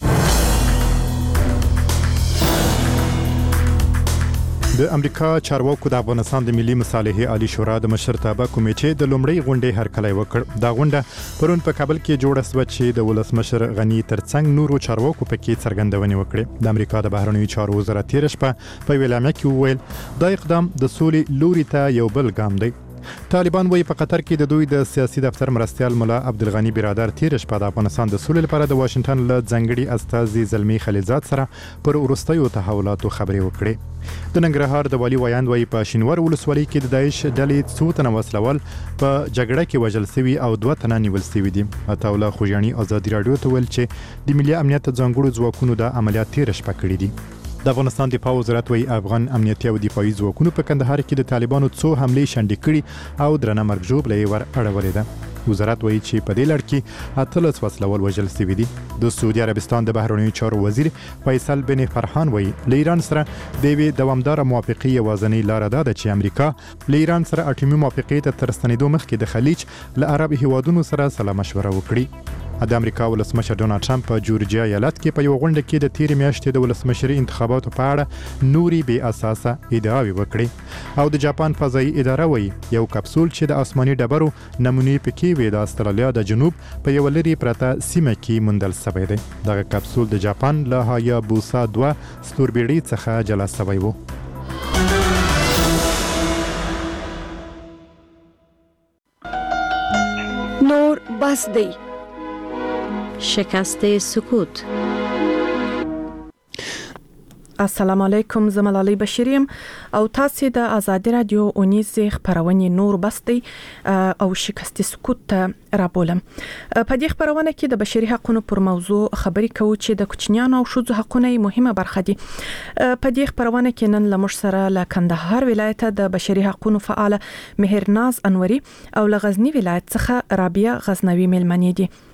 د امریکا چارواکو د افغانستان د ملي مصالحې عالی شورا د مشرتابه کمیټې د لومړۍ غونډې هرکلی وکړ. دا غونډه پرون په کابل کې جوړه شوه چې د ولسمشر غنی ترڅنګ نورو چارواکو پکې څرګندونې وکړې. د امریکا د بهرنیو چارو وزارت تیر شپه په ویلامه کې وویل دا اقدام د سولې لوري ته یو بل ګام دی. طالبان وایي په قطر کې د دوی د سیاسي دفتر مرستیال مولا عبدالغنی برادر تیر شپه د افغانستان د سولې لپاره د واشنگټن له ځنګړي استازي زلمی خلیلزاد سره پر وروستیو تحولاتو خبرې وکړې. د ننګرهار د والي ویاند وایي په شینور ولسوالۍ کې د داعش ډلې څو تنه وسلوال په جګړه کې وژل شوي او دوه تنه نیول شوي دي. عطاالله خوجاني ازادي رادیو ته ویل چې د ملي امنیت ځانګړو ځواکونو د عملیات تیر شپه کړي دي. د افغانستان دفاع وزارت وایي افغان امنیتي او دفاعي ځواکونو په کندهار کې د طالبانو څو حملې شنډې کړي او درنه مرګ ژوبله یې ور اړولې ده. وزارت وایي چې په دې لړ کې اتلس وسلوال وژل شوي دي. د سعودي عربستان د بهرنیو چارو وزیر فیصل بن فرحان وایي له ایران سره د یوې دوامداره موافقې یوازینۍ لاره دا ده چې امریکا له ایران سره اټومي موافقې ته تر ستنېدو مخکې د خلیج له عرب هیوادونو سره سلا مشوره وکړي. د امریکا ولسمشر ډونالد ټرمپ په جورجیا ایالت کې په یو غونډه کې د تیر میاشتې د ولسمشري انتخاباتو په اړه نوري بې اساسه ادعاوې وکړې. او د جاپان فضایي اداره وایي یو کپسول چې د آسماني ډبرو نمونې پکې وې د استرالیا د جنوب په یو لري پرته سیمه کې موندل شوی دی. دغه کپسول د جاپان له هایابوسا دوه ستوربیړۍ څخه جلا شوی و. نور بس دی. شکست سکوت. السلام علیکم، زه ملالۍ بشیریم او تاسو د ازادي رادیو اونیزې خبرونه نور بستی او شکست سکوت ته رابولم. په دې خبرونه کې د بشري حقوقو پر موضوع خبرې کوو چې د کوچنیانو او ښځو حقوقونه مهمه برخه دي. په دې خبرونه کې نن لمر سره له کندهار ولایت د بشري حقوقو فعال مهرناز انوري او له غزنی ولایت څخه رابعه غزنوي ملمنې دي.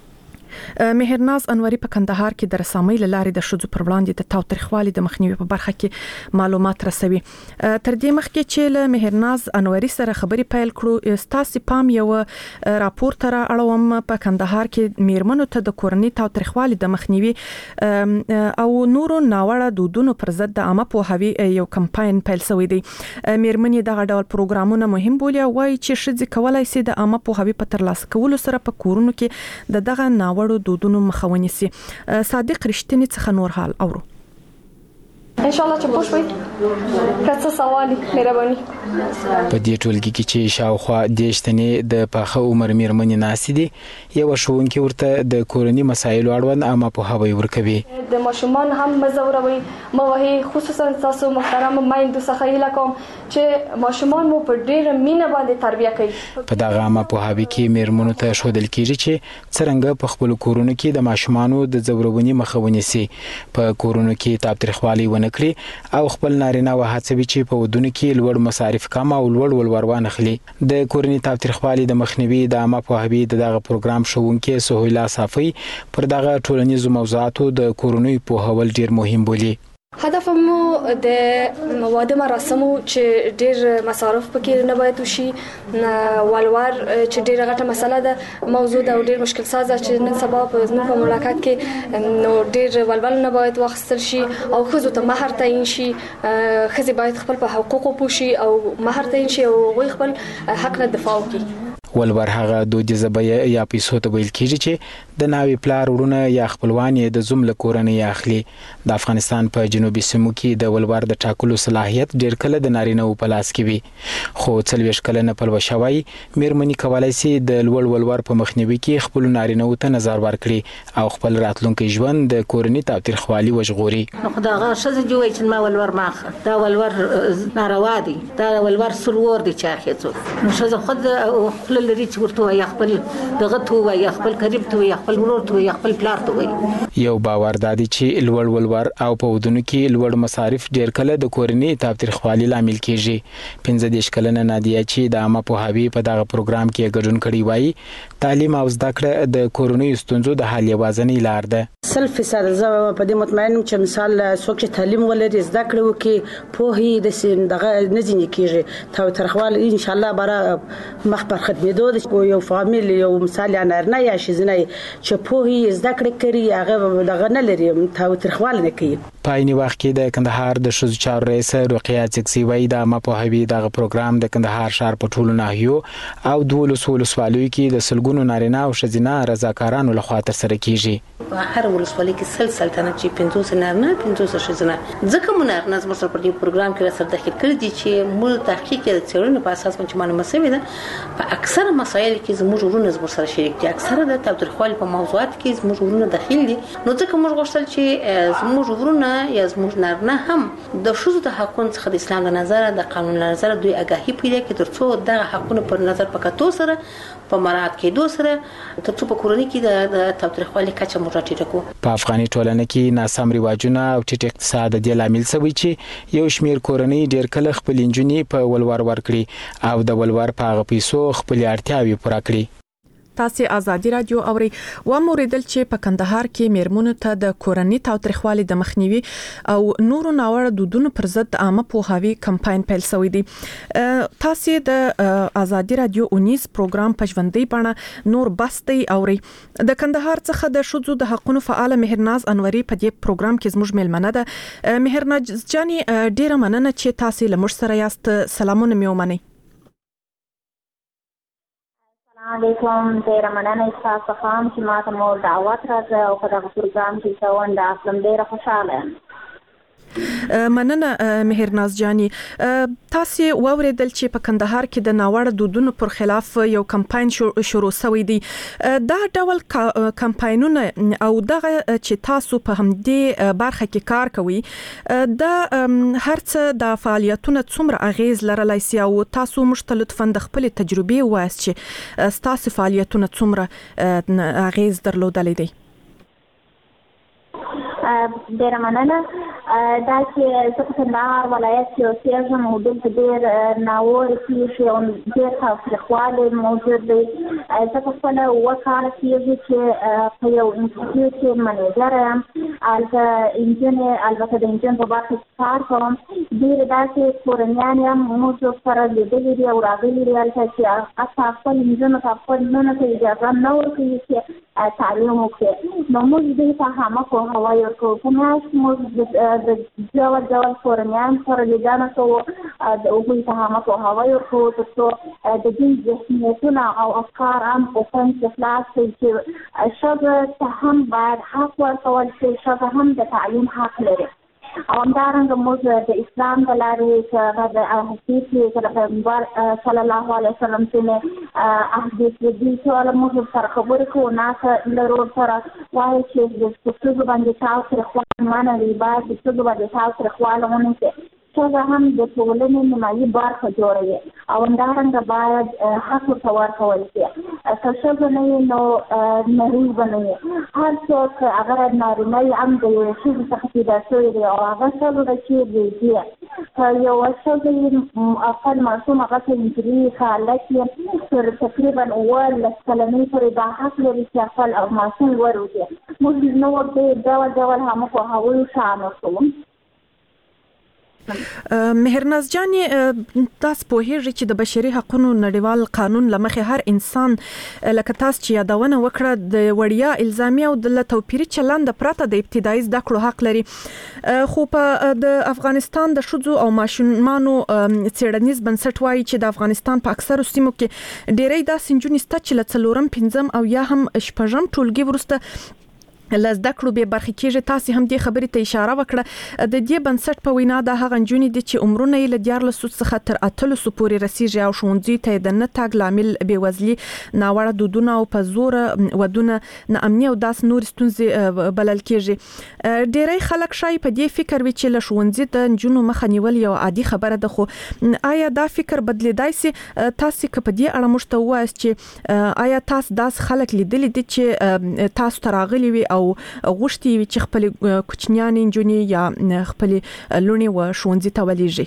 مهرناز انوري په کندهار کې د رسامۍ لارې د ښځو پر وړاندې د تاوتریخوالي د مخنیوي په برخه کې معلومات رسوي. تر دې مخکې چې له مهرناز انوري سره خبرې پیل کړو، ستاسو پام یو راپور تر اړوم. په کندهار کې میرمنو ته د کورنۍ تاوتریخوالي د مخنیوي او نورو ناوړه دودونو پر ضد د عامه پوهاوي یو کمپاین پیل شوی دی. میرمنې دغه ډول پروګرامونه مهم بولي او وايي چې ښځې کولای شي د عامه پوهاوي په ترلاسه کولو سره په کورونو کې د دغه ناوړه دودونو مخاوني سي. صادق رښتینی څخه نور حال اورو. ان شاء الله چې پوښوي کڅ سوالي مهرباني. په دې ټولګي کې چې شاوخوا د شتنې د پاخه عمر میرمنې ناسي دي، یو شوونکي ورته د کورنۍ مسایلو اړوند عامه پوهاوی ورکوي. د ماشومان هم مزوروي موهي، خصوصا تاسو محترم مایندو څخه هیله کوم چې ماشومان مو په ډېر مینه باندې تربیه کوي. په دغه عامه پوهاوی کې میرمنو ته ښودل کیږي چې څرنګه په خپل کورونو کې د ماشومانو د ځورونې مخه ونیسي، په کورونو کې تاوتریخوالي ونه کړي او خپل نارینه وهڅوي چې په ودونو کې لوړ مصارف کم او لوړ ولور وانخلي. د کورنۍ تاوتریخوالي د مخنیوي د عامه پوهاوي دغه پروګرام شوونکې سهیلا صافی پر دغه ټولنیزو موضوعاتو د کورنۍ پوهاول ډیر مهم بولي. هدف مو د واده مراسمو چې ډیر مصارف پکې نه باید وشي، ولور چې ډیره غټه مسله ده، موضوع ده او ډیر مشکل سازه چې نن سبا په زموږ په مملکت کې نو ډیر ولول نه باید واخیستل شي او ښځو ته مهر تعیین شي. ښځې باید خپل په حقوقو پوه شي او مهر تعیین شي او هغوی خپل حق نه دفاع وکړي. ولور هغه دودیزه بیه یا پیسو ته ویل کیږي چې د ناوی پلار ورونه یا خپلوان یې د زوم له کورنۍ اخلي. د افغانستان په جنوبي سیمو کې د ولور د ټاکلو صلاحیت ډیر کله د نارینه و په لاس کې وي، خو څلوېښت کلنه پلوه شوی میرمنې کولی شي د لوړ ولور په مخنیوي کې خپل نارینه و ته نظر ورکړي او خپل راتلونکي ژوند د کورنۍ تاوتریخوالي وژغوري. نو خدای ښځه جوړي چې ما ولور ماخه دا ولور ناروا دي، دا ولور سلور دي چې اخیڅو نو ښځه خود خپل لري چې ورته وایي خپل دغه ته وایي خپل قریب ته وایي خپل ورور ته وایي خپل پلار ته وایي. یو باور دادی چې لوړ ولور او په ودونو کې لوړ مصارف ډیر کله د کورنۍ تاوتریخوالي لامل کیږي. پنځه دېرش کلنه نادیه چې د عامه پوهاوي په دغه پروګرام کې ګډون کړی وایي تعلیم او زده کړه د کورنۍ ستونزو د حل یوازینۍ لار ده. سل فیصد زه په دې مطمئنم چې مثال څوک چې تعلیم ولري زده کړه وکړي پوهې د سین دغه نه ځینې کیږي تاوتریخوالي ان شاء الله برا مخ پر خدمتو د یو فامیل یو مثال یا نارنه یا شزنه چې پوهې زده کړه کوي هغه دغه نه لري تاوتریخوالي نه کوي. په عین وخت کې د کندهار د ښځو چارو رئیس رقیه چکسي وایي د عامه پوهاوي دغه پروګرام د کندهار ښار په ټولو ناحیو او دولس ولسوالیو کې د سلګونو نارینه او ښځینه رضاکارانو لخوا ترسره کیږي. هر ولسوالۍ کې سل سلطنت چې پنځوس نارینه پنځوس ښځینه ځکه مونږ نارینه زموږ سره په دې پروګرام کې سره داخل کړي دي چې موږ تحقیق د څېړنې په اساس باندې معلومه شوې ده په اکثره مسایل کې زموږ ورونه زموږ سره شریک دي. اکثره د تاوتریخوالي په موضوعات کې زموږ ورونه داخل دي نو ځکه موږ غوښتل چې زموږ ورونه یا زموږ نارینه هم د ښځو د حقونو څخه د اسلام د نظر د قانون له نظر دوی آگاهي پیدا کړي ترڅو دغه حقونه پر نظر پکاتو سره په مراعات کېدو سره ترڅو په کورنۍ کې د تاوتریخوالي کچه مو راټیټه کړو. په افغاني ټولنه کې ناسم رواجونه او ټیټ اقتصاد د لامل شوی چې یو شمیر کورنۍ ډیر کله خپل انجونې په ولور ورکړي او د ولور په هغه پیسو خپل اړتیاوې پوره کړي. تاسو آزادي رادیو اوري و موریدل چې په کندهار کې میرمنو ته د کورنۍ تاوتریخوالي د مخنیوي او نورو ناوړه دودونو پر ضد عامه پوهاوي کمپاین پیل شوی دی. تاسو د آزادي رادیو اونیز پروګرام په ژوندۍ بڼه نور بستي اوري د کندهار څخه د شذو د حقوقو فعال مهرناز انوري په دې پروګرام کې زموږ ملمنه ده. مهرناز جاني ډیره مننه چې تاسو له موږ سره یاست. سلامونه مې ومنئ. علیکم ډیره مننه تاسو خام چې ما ته مو دعوت راځه او په دغه پروګرام کې څون د اصلم ډیره خوشاله یم. مننه مهرناز جاني. تاسو واوریدل چې په کندهار کې د ناوړه دودونو پر خلاف یو کمپاین شروع شوی دی. دا ډول کمپاینونه او دغه چې تاسو په همدې برخه کې کار کوي د هرڅه د فعالیتونو څومره اغیز لرلای سي او تاسو مشتلط فند خپل تجربه وایي چې تاسو فعالیتونو څومره اغیز درلودلې دي. ډیره مننه. دا چې زه په کندهار ولایت کې اوسېږم او دلته ډېر ناوړه پېښې او ډېر تاوتریخوالی موجود دی. زه په خپله اووه کاله کېږي چې په یو انسټیټیوټ کې منیجر یم. هلته نجونې البته د نجونو په برخه کې کار کوم. ډېرې داسې کورنیان هم موږ سره لیدلي دي او راغلي دي هلته چې حتی خپل نجونو ته خپل لوڼو ته اجازه نه ورکوي چې تعلیم وکړي. نو موږ دوی ته عامه پوهاوی ورکوو. په میاشت موږ د ډول ډول کورنیان سره لیدنه کوو د هغوی ته عامه پوهاوی ورکوو تر څو د دوی ذهنیتونه او افکار هم په فهم کې خلاص کړي چې ښځه ته هم باید حق ورکول شي. ښځه هم د تعلیم حق لري او همدارنګه موږ د اسلام په لارې چې هغه د حدیث کې د پیغمبر صلی الله علیه وسلم څخه احادیث دي چې موږ سره خبرې کوو ناسه لرو سره وایي چې د ښځو باندې تاوتریخوالی منع دی باید د ښځو باندې تاوتریخوالی ونه کړي. ښځه هم د ټولنې نیمایي برخه جوړوي او همدارنګه باید حق ورته ورکول شي. که ښځه نه وي نو نرۍ به نه وي. هر څوک هغه نارینه یې هم د یوې ښځې څخه پیدا شوی دی او هغه ښځه ده چې بېدي که یوه ښځه یې خپل ماشوم هغه ته نجلۍ که هلک یې تر تقریبا اوولس کلنۍ پورې دا حق لري چې خپل ماشوم وروځي. موږ نه ورته ډول ډول عامه پوهاوی شامل کوو. مهرناز جاني تاسو په هیڅ چې د بشري حقوقو نړیوال قانون لمخې هر انسان لکه تاسو چې یادونه وکړه د وړیا الزامي او د توپیري چلند پرته د ابتدایي زده کړو حق لري. خو په د افغانستان د شذو او ماشومانو څېړنیز بنسټ وایي چې د افغانستان په اکثرو سیمو کې ډېری داسې نجونې شته چې له څلورم پنځم او یا هم شپږم ټولګي وروسته لزده کړو به برخه کېږي. تاسو هم دې خبرې ته اشاره وکړه. د دې بنسټ په وینا د هغه جونې د چې عمرونه یې له دیار لسو څخه تر اتلسو پورې رسیږي او ښوونځي ته د نه تاګ لامل بېوزلي، ناوړه دودونه او په زور ودونه، ناامني او داس نور ستونزې بلل کېږي. ډېری خلک شای په دې فکر وي چې له ښوونځي د نجونو مخه نیول یو عادي خبره ده، خو آیا دا فکر بدلیدای سي؟ تاسو که په دې اړه موږ ته ووایاست چې آیا تاسو داس خلک لیدلي دي چې تاسو ته راغلي وي او غوښتي وي چې خپل کوچنیانې نجونې یا خپل لونې و ښوونځي ته ولېږي؟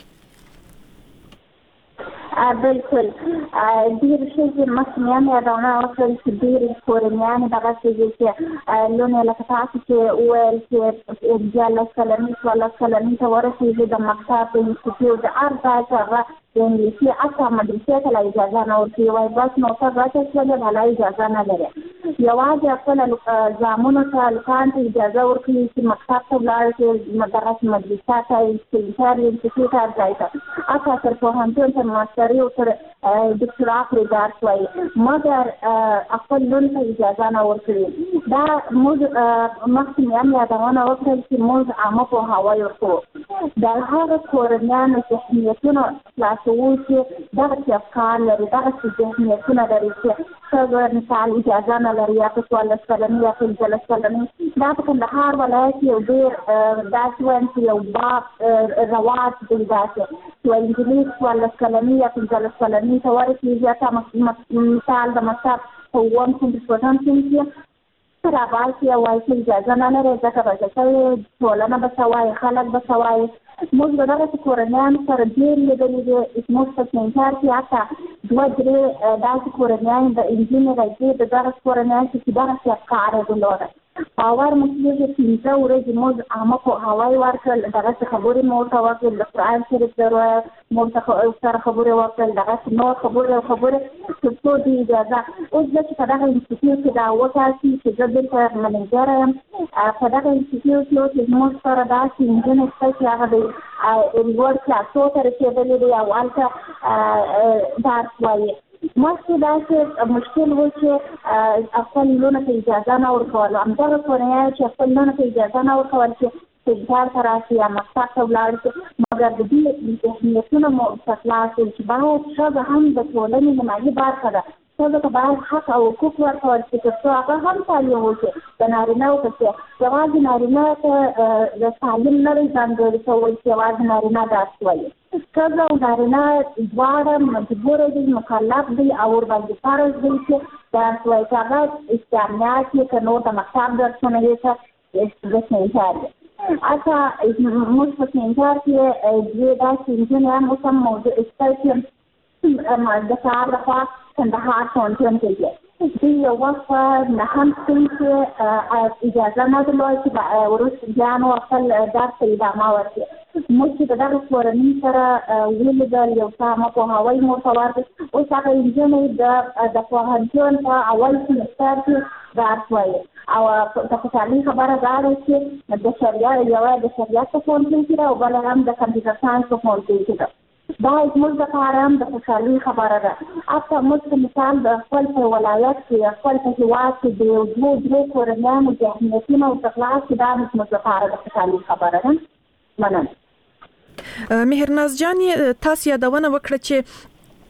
بالکل ډېر ښځې مخکې مې هم یادونه وکړل چې ډېرې کورنیانې دغسې دي چې لونې لکه تاسو چې وویل چې دیارلس کلنې څوارلس کلنې ته ورسېږي، د مکتب د انسټیټیوټ د هر ځای چې هغه د انګلیسي حتی مدرسې ته لا اجازه نه ورکوي، وایي بس موټر راچسولې بله اجازه نه لري. یوازې خپل زامنو ته هلکانو ته اجازه ورکوي چې مکتب ته ولاړ شي، دغسې مدرسه ته انسټیټر انسټیټیوټ هر ځای ته، حتی تر پوهنتون تر ماستري او تر دکترا پورې درس وایي، مګر خپل لون ته اجازه نه ورکوي. دا موږ مخکې مې هم یادونه وکړل چې موږ عامه پوهاوی ورکوو د هغه کورنیانو ذهنیتونه خلاصوو چې دغسې افکار لري، دغسې ذهنیتونه لري چې ښځه مثال اجازه نه لري یا په څوارلس کلنې یا پنځلس کلنې. دا په کندهار ولایت کې یو ډېر داسې وایم چې یو باب رواج دی داسې چې وایي نجلۍ څوارلس کلنې یا پنځلس کلنې ته ورسېږي، حتی مثال د مکتب په اووم صنف شپږم صنف کې راباسي او وایي چې اجازه نه لري ځکه به څه کوي، ټولنه به څه وایي، خلک به څه وایي. موږ د دغسې کورنیانو سره ډېر لیدلي دي. زموږ په سینټر کې حتی دوه درې داسې کورنیانې د انجونې راځي د دغسې کورنیانو چې دغسې افکار یې درلوده. باور مو کېږي پنځه ورځې موږ عامه پوهاوی ورکړل، دغسې خبرې مو ورته وکړل، د قرآن شریف مو سره خبرې وکړل، دغسې نور خبرې او خبرې تر څو د اجازه. اوس زه چې په دغه انسټیټیوټ کې دا وټاکي چې زه دلته منیجره یم، په دغه انسټیټیوټ کې اوس زموږ سره داسې نجونې شته چې هغه د لوړ کلاسو ته رسېدلي دي او هلته درس وایي. مخکې داسې مشکل و چې خپل لونه ته اجازه نه ورکول، همدغه کورنیانو چې خپل لونه ته اجازه نه ورکول چې سینټر ته راشي یا مکتب ته ولاړ شي، مګر د دې ذهنیتونه مو ورته خلاص کړل چې باید ښځه هم د ټولنې نیمایي برخه ده، ښځه ته باید حق او حقوق ورکول شي تر څو هغه هم تعلیم وکړي د نارینهو په څېر. یوازې نارینه ته د تعلیم نه دی ځانګړی شوی چې یوازې نارینه درس وایي. ښځه او نارینه دواړه مجبوره دي، مکلف دي او ورباندې فرض دی چې درس وایي، که هغه اسلامیات وي که نور د مکتب درسونه وي که د سینټر وي. حتی موږ په سینټر کې دوې داسې نجونې هم اوس هم موجود شته چې د سهار لخوا کندهار پوهنتون کې دي. دوی یو وخت په نهم صنف کې اجازه نه درلوده چې وروسته بیا نو خپل درس ته ادامه ورکړي. موږ چې د دغه کورنۍ سره ولیدل، یو څه عامه پوهاوی مو ورته ورکړ. اوس هغه نجونې د پوهنتون په اول سمستر کې درس وایي او د خوشحالۍ خبره دا ده چې د شریعت یوه د شریعت په پوهنتون کې ده او بله هم د کمپیوټر ساینس په پوهنتون کې ده. دا زموږ لپاره هم د خوشحالۍ خبره ده. حتی موږ په مثال د خپل په ولایت کې خپل په هېواد کې د یو دوه درې کورنیانو ذهنیتونه ورته خلاص کړي، دا زموږ لپاره د خوشحالۍ خبره ده. مننه. مهرناز جان، تاسو یادونه وکړه چې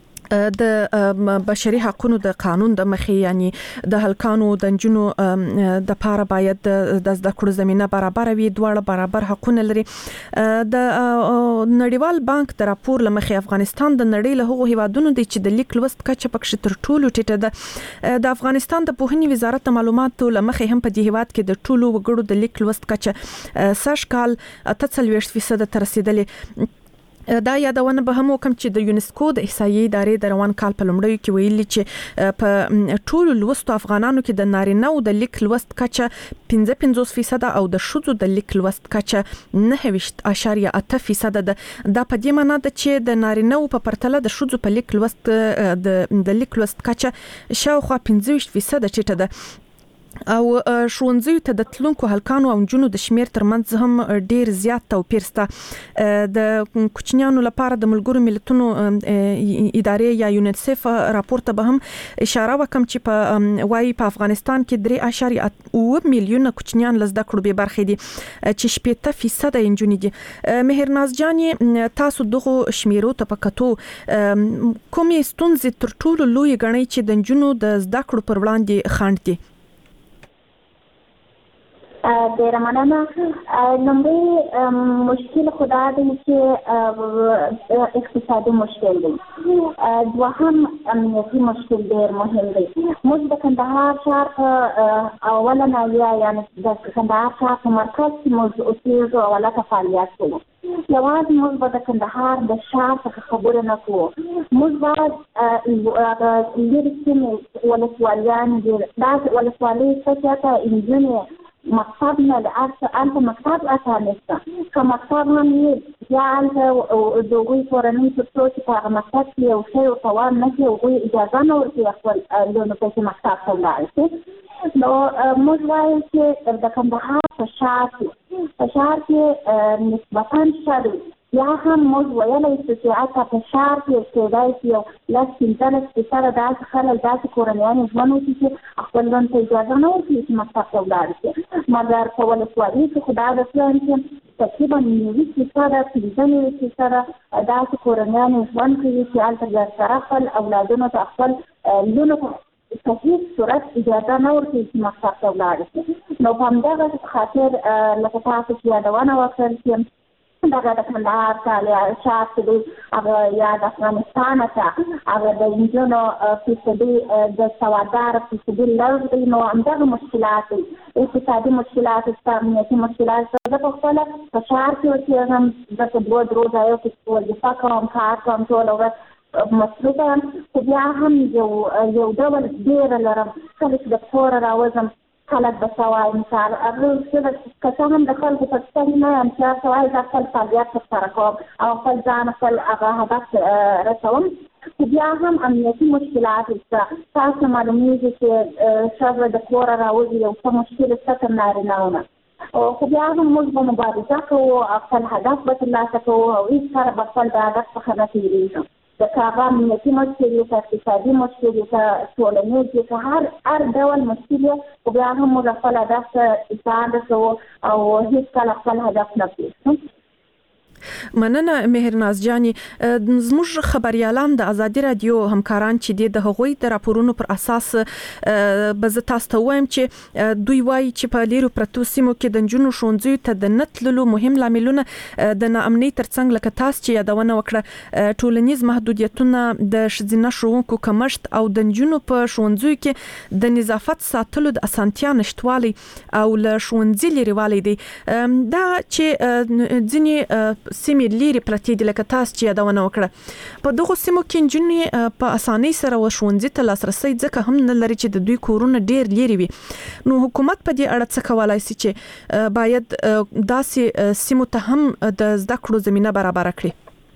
د بشري حقوقو د قانون د مخې یعنی د هلکانو د نجونو د پاره باید د زده کړو زمينه برابر وي، دواړه برابر حقوق لري. د نړیوال بانک د راپور لمخې افغانستان د نړۍ له هغو هیوادونو دی چې د لیک لوست کچه پکې تر ټولو ټیټه ده. د افغانستان د پوهنې وزارت د معلوماتو لمخې هم په دې هیواد کې د ټولو وګړو د لیک لوست کچه سږ کال اته څلوېښت فیصد ته رسیدلې. دا یادونه به هم وکم چې د یونسکو د احصایې ادارې د روان کال په لومړیو کې ویلي چې په ټولو لوستو افغانانو کې د نارینه او د لیک لوست کچه پنځه پنځوس فیصد او د ښځو د لیک لوست کچه نهه ویشت اعشاریه اته فیصد ده. دا په دې معنی ده چې د نارینه په پرتله د ښځو په لیک لوست د د لیک لوست کچه شاوخوا پنځه ویشت فیصد ټیټه ده. او ښوونځیو ته د تلونکو هلکانو او نجونو د شمیر ترمنځ هم ډیر زیات توپیر شته. د کوچنیانو لپاره د ملګرو ملتونو ادارې یا یونیسف راپور ته به هم اشاره وکم چې په وايي په افغانستان کې درې اعشاریه اوه میلیونه کوچنیان له زده کړو به برخې دي چې شپږ فیصد نجونې دي. مهرناز جان، تاسو دغه شمیرو ته په کتو کومې ستونزې تر ټولو لوی ګڼئ چې د نجونو د زده کړو پر وړاندې خنډ دي؟ ډیره مننه. لومړی مشکل خو دا دی چې اقتصادي مشکل دی. دوهم امنیتي مشکل ډیر مهم دی. موږ د کندهار ښار په اوله ناحیه یعنې د کندهار ښار په مرکز کې موږ اوسېږو او هلته فعالیت کوو. یوازې موږ به د کندهار د ښار څخه خبره نه کوو. موږ باید لرې سیمې ولسوالیانې دي، داسې ولسوالۍ شته چې هلته نجونې مکتب نه هلته مکتب اته نشته. که مکتب هم وي بیا هلته د هغوی کورنۍ تر څو چې په هغه مکتب کې یو شی ورته ور نه کړي، هغوی اجازه نه ورکوي خپل لونو ته چې مکتب ته ولاړ شي. نو موږ وایو چې د کندهار په ښار کې په ښار کې نسبتا ښه دی. یا هم موږ ویلی شو چې هلته په ښار کې کېدای شي یو لس پنځلس فیصده داسې خلک داسې کورنیانې ژوند وکړي چې خپل ژوند ته اجازه نه ورکوي چې مکتب ته ولاړ شي. مګر په ولسوالۍ کې خو دا د شیان چې تقریبا نوي فیصده پنځه نوي فیصده داسې کورنیانې ژوند کوي چې هلته بیا سره خپل اولادونو ته خپل لونو ته په هېڅ صورت اجازه نه ورکوي چې مکتب ته ولاړ شي. نو په همدغه خاطر لکه تاسو چې یادونه وکړل چې دغه د کندهار ښار چې دی هغه یا د افغانستان ته هغه د نجونو فیصدي د سوادداره فیصدي لږ دی. نو همدغه مشکلات دی، اقتصادي مشکلات شته، امنیتي مشکلات شته. زه په خپله په ښار کې اوسېږم، زه په دوه درو ځایو کې وظیفه کوم، کار کوم، ټوله ورځ مصروفه یم. خو بیا هم یو یو ډول ډېره لرم. کله چې د کوره راوځم خلک به څه وایي، مثال زه که څه هم د خلکو په سترګې نه یم چې څه وایي، زه خپل فعالیت ترسره کوم او خپل ځان خپل هغه هدف رسوم. خو بیا هم امنیتي مشکلات شته. تاسو معلومیږي چې ښځه د کوره راوځي یو څه مشکل شته تر نارینهو نه. خو بیا هم موږ به مبارزه کوو او خپل هدف به ترلاسه کوو او هېڅکله به خپل د هدف څخه نه تېرېږو. که هغه امنیتي مشکل وي، که اقتصادي مشکل وي، که ټولنیز وي، که هر هر ډول مشکل وي، خو بیا هم موږ خپل هدف ته ځان رسوو او هېڅکله خپل هدف نه پرېږدو. مننه مهرناز جاني. زموږ خبريالان د ازادي رادیو همکاران چې د هغوی د راپورونو پر اساس به زه تاسو ته وایم چې دوی وایي چې په لیرو پرتو سیمو کې د نجونو ښوونځیو ته د نه تللو مهم لاملونه د ناامنۍ ترڅنګ لکه تاسو چې یادونه وکړه ټولنیز محدودیتونه، د ښځینه ښوونکو کمښت او د نجونو په ښوونځیو کې د نظافت ساتلو د اسانتیا نشټوالي او له ښوونځي لرېوالی دی. دا چې ځینې سیمې لري پرتې دي لکه تاسو چې یادونه وکړه، په دغو سیمو کې نجونې په اسانۍ سره ښوونځي ته لاسرسی ځکه هم نه لري چې د دوی کورونه ډیر لري وي. نو حکومت په دې اړه څه کولای شي چې باید داسې سیمو ته هم د زده کړو زمینه برابر کړي؟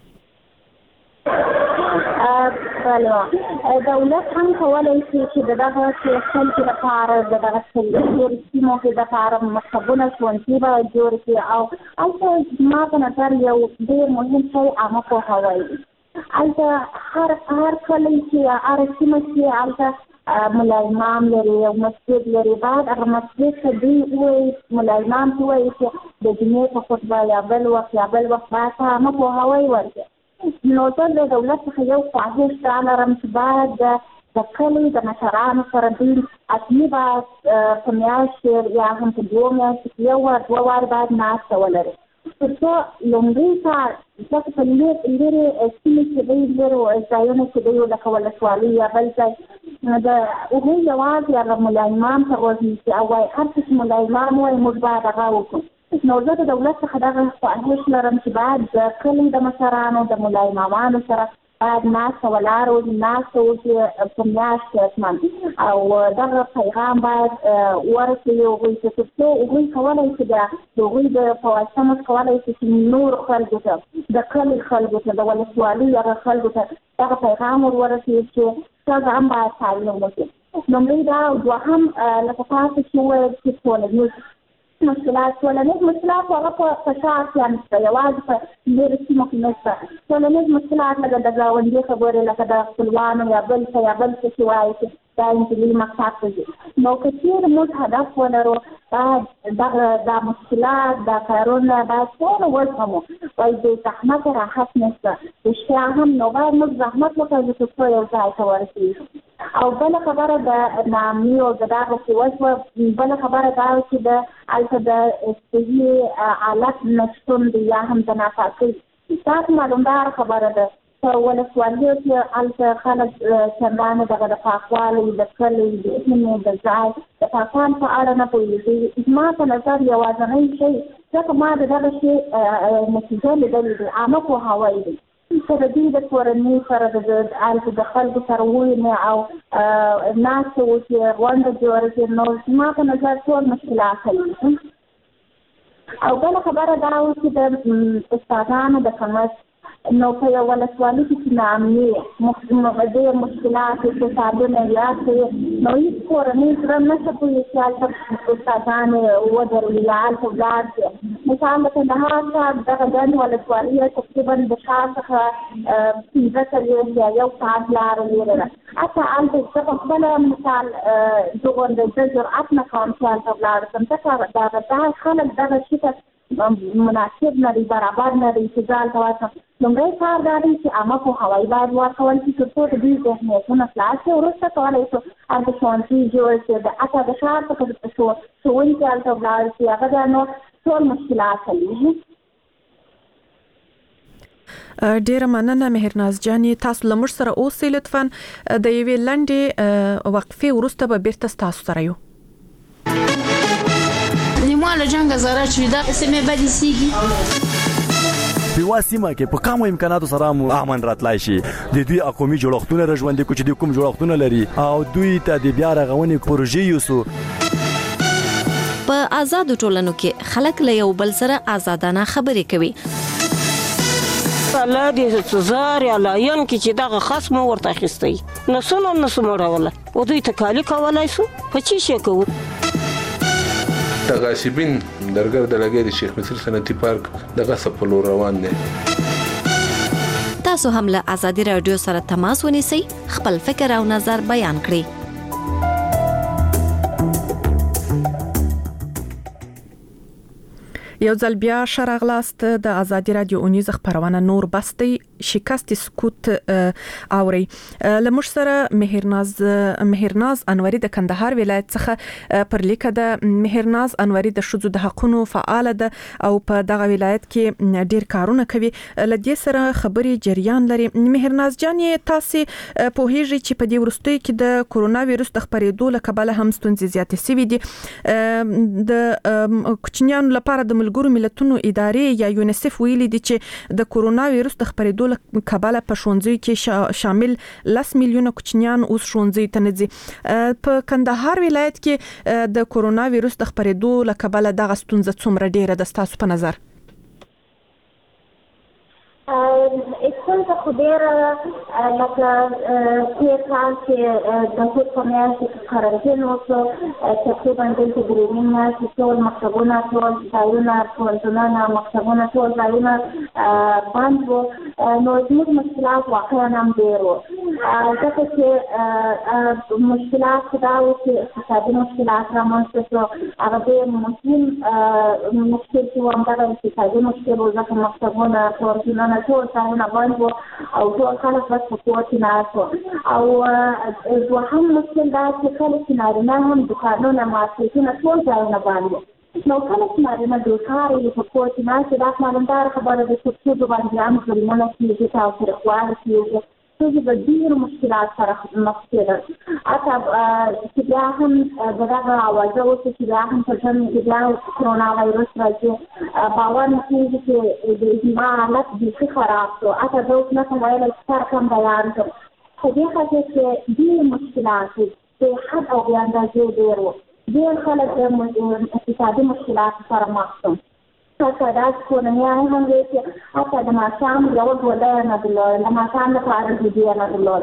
بله، دولت هم کولی شي چې د دغه خلکو لپاره د دغه ډېرو سیمو کې دپاره مکتبونه ښوونځي به جوړ کړي او هلته زما په نظر یو ډېر مهم شی عامه پوهاوی دی. هلته هر هر کلی چې هره سیمه چې هلته ملا امام لري او مسجد لري، باید هغه مسجد ته دوی ووایي، ملا امام ته ووایي چې د جمعې په خطبه یا بل وخت یا بل وخت باید عامه پوهاوی ورکړي. نو زه د دولت څخه یو خواهش دا لرم چې باید د کلي د مشرانو سره دوی اصلي باید په میاشت یا هم په دوو میاشتو کې یو وار دوه وار باید ناسته ولري، تر څو لومړی کار ځکه په لرې سیمې کې دی، لرې ځایونو کې دی لکه ولسوالي یا بل ځای، د هغوی یوازې هغه ملا امام ته غوږ او وایي هر څه چې ملا امام وایي موږ باید هغه وکړو. نو زه د دولت څخه دغه خواهش لرم چې باید د کلي د مشرانو د ملا امامانو سره باید ناسته ولاړه وشي، ناسته وشي په میاشت کې حتما، او دغه پیغام باید ورسوي هغوی ته، تر څو هغوی کولی شي د هغوی د په واسطه موږ کولی شي چې نورو خلکو ته، د کلي خلکو ته، د ولسوالۍ هغه خلکو ته دغه پیغام ور ورسوي چې ښځه هم باید تعلیم وکړي. لومړی دا او دوهم لکه تاسو چې وویل چې ټولنیز مشکلات ټولنیز مشکلات هغه په فشار کې نشته، یوازې په ډېرو سیمو کې نشته. ټولنیز مشکلات لکه د ګاونډي خبرې لکه د خپلوانو یا بل څه یا بل څه چې وایي چې دا انجلي مقصد ته ځي. نو که چېرې موږ هدف ولرو دغه دا مشکلات دا کارونه دا ټول وزغمو، وایي د زحمت راحت نشته رښتیا هم، نو باید موږ زحمت وکړو چې څو یو ځای ته ورسېږو. او بله خبره د ناامني او د دغسې وشوه، بله خبره دا وه چې د هلته د صحي حالت نشتون دی یا هم د ناپاکۍ. تاسو معلومداره خبره ده په ولسوالیو کې هلته خلک چندانې دغه د پاکوالي د کلي د سیمې د ځای د پاکوالي په اړه نه پوهېږي. زما په نظر یوازینی شی ځکه ما د دغه شي نتیجه لیدلې دي، عامه پوهاوی دی. سره دوی د کورنۍ سره هلته د خلکو سره ووینې او ناستې وکړي، غونډه جوړه کړي، نو زما په نظر ټول مشکلات حلېږي. او بله خبره دا وه چې د استادانو د کمښت، نو په یو ولسوالي کې چې ناامني ډېر مشکلات اقتصادونه زیات وي، نو هېڅ کورنۍ زړه نشي پوهېږي چې هلته استادان ودروي یا هلته ولاړ شي. مثال د کندهار ښار دغه ګڼ ولسوالي تقریبا د ښار څخه پنځه څلوېښت یا یو ساعت لاره لرې ده. حتی هلته زه په خپله مثال زه غواړم زه جرأت نه کوم چې هلته ولاړ شم، ځکه دغه دا خلک دغه شي ته مناسب نه دی، برابر نه دی چې زه هلته ورشم. لومړی کار دا دی چې عامه پوهاوی باید ورکول شي تر څو د دوی ذهنیتونه خلاص شي. وروسته کولی شو هلته ښوونځي جوړ شي، د حتی د ښار څخه ښوونکي هلته ولاړ شي، هغه بیا نو ټول مشکلات حلېږي. ډیره مننه مهرناز جانې، تاسو له موږ سره اوسئ. لطفا د یوې لنډې وقفې وروسته به بیرته ستاسو سره یو. نیمواله جنګ زاره چې دا سیمې بدې سیږي په وا سیمه کې په کومو امکاناتو سره مو امن راتلای شي. د دوی اقومي جوړښتونه راژوندي کو چې د کوم جوړښتونه لري او دوی ته د بیا رغونې پروژې یوسو. په آزادو ټولنو کې خلک له یو بل سره آزادانه خبرې کوي. الله دې زار یا لاین کې چې دغه خصم ورته اخیستی نسونه نسو مړوله او دوی تکالی کولای سو په چی شي کوو. د غاصبین درګر د لګي د شیخ مصر صنعتي پارک د غصب په لور روان دي. تاسو هم له آزادي رادیو سره تماس ونیسئ، خپل فکر او نظر بیان کړئ. یو ځل بیا شرغلاست د آزادي رادیو اونیز خبرونه نور بستی شکست سکوت اوري. لمر سره مهرناز مهرناز انوري د کندهار ولایت څخه پر لیکه د مهرناز انوري د شذو د حقونو فعال ده او په دغه ولایت کې ډیر کارونه کوي. لدې سره خبري جریان لري. مهرناز جانې تاسو په هیڅ چې په دې ورستۍ کې د کورونا وایروس د خپرېدو لکبله هم ستونزې زیاتې سوي دي. د کوچنیانو لپاره د ملګرو ملتونو ادارې یا یونیسف ویلي دي چې د کورونا وایروس د خپرېدو لکبله په ښوونځیو کې شامل لس میلیونه کوچنیان اوس ښوونځیو ته نه ځي. په کندهار ولایت کې د کورونا وایروس د خپرېدو لکبله دغه ستونزه څومره ډیره ده ستاسو په نظر؟ ستونزه خو ډېره لکه تېر کال چې د هود په میاشت کې قرنطین وشو، تقریبا دلته درې نیم میاشتې ټول مکتبونه ټول ځایونه پوهنتونونه مکتبونه ټول ځایونه بند وو. نو زموږ مشکلات واقعا هم ډېر وو، ځکه چې مشکلات خو دا وو چې اقتصادي مشکلات رامنځته شو. هغه ډېر مهم مشکل چې و همدغه اقتصادي مشکل و، ځکه مکتبونه پوهنتونونه ټول ځایونه بند وو او ټول خلک بس په کور کې ناست وو. او دوهم مشکل دا چې کله چې نارینه هم دوکانونه مارکیټونه ټول ځایونه بند وو. نو کله چې نارینه بیکاره وي په کور کې ناست، دا معلومداره خبره ده چې ښځو باندې هم ظلمونه کېږي، تاوتریخوالی کېږي، ښځې به ډېرو مشکلات سره مخ کېدل. حتی چې بیا هم د دغه اوازه اوسه چې بیا هم په ژمي کې بیا کرونا وایروس راځي، باور نه کېږي چې زما حالت بیخي خراب شو. حتی زه اوس نشم ویلی چې سر کم بیان کړم. په دې خاطر چې ډېر مشکلات د حد او بې اندازې ډېر وو. ډېر خلک د اقتصادي مشکلاتو سره مخ شول. حتی داسې کورنیان هم وي چې حتی د ماښام یوه ډوډۍ نه درلودل، د ماښام لپاره ډوډۍ نه درلودل.